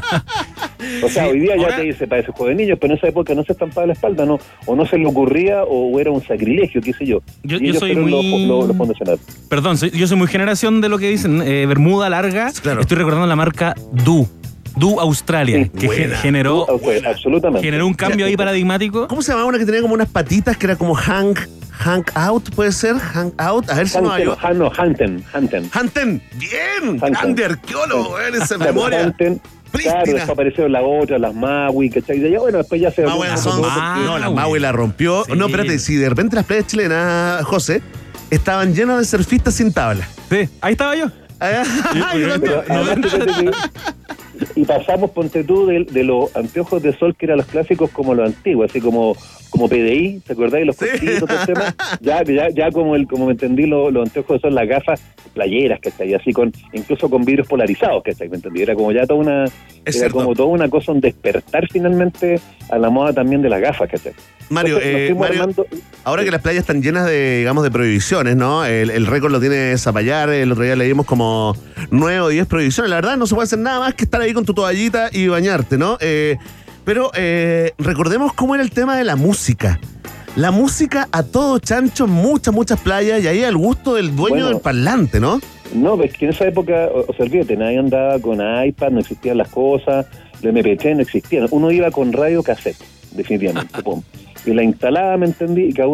O sea, Sí, hoy día ahora- ya te dice, para ese juego de niños, pero en esa época no se estampaba la espalda, no, o no se le ocurría, o era un sacrilegio, qué sé yo. Yo- y yo ellos soy fueron muy- los, los, los fundacionales. Perdón, soy- yo soy muy generación de lo que dicen. eh, Bermuda larga. Claro. Estoy recordando la marca Du. Du Australia, Sí, que buena. ge- generó, Ah, fue, absolutamente. generó un cambio ahí paradigmático. ¿Cómo se llamaba una que tenía como unas patitas que era como hang, hang out, puede ser? Hang out, a ver si no hay. Hanten, Han- no, Hanten, Hanten. Hanten, bien, Hanten. grande arqueólogo, en esa Claro, memoria. Hanten. Claro, Prístina. después aparecieron las otras, las Maui, ¿cachai? De allá, bueno, después ya se... Más buenas son. Maui. No, la Maui la rompió. Sí. No, espérate, si de repente las playas chilenas, José, estaban llenas de surfistas sin tabla. Sí, ahí estaba yo. Ah, yo Pero también. además, fíjate que Y pasamos, ponte tú, de, de los anteojos de sol que eran los clásicos como los antiguos, así como como P D I, ¿te acordáis? Los cortitos, todo el tema. Ya, ya, ya como el, como me entendí, los, los anteojos de sol, las gafas playeras, ¿cachai? Así con, incluso con vidrios polarizados, ¿cachai? ¿Me entendí? Era como ya toda una, Es era cierto. como toda una cosa, un despertar finalmente a la moda también de las gafas, ¿cachai? Mario, Entonces, nos eh, fuimos Mario, armando- ahora que las playas están llenas de, digamos, de prohibiciones, ¿no? El, el récord lo tiene Zapallar, el otro día leímos como nueve o diez prohibiciones. La verdad no se puede hacer nada más que estar ahí con tu toallita y bañarte, ¿no? Eh, pero eh, recordemos cómo era el tema de la música. La música a todo chancho en muchas, muchas playas y ahí al gusto del dueño Bueno. del parlante, ¿no? No, pues que en esa época, o, o sea, olvídate, nadie andaba con iPad, no existían las cosas, los eme pe tres no existían. Uno iba con radio cassette, definitivamente. Pum. Y la instalaba, ¿me entendí? Y cada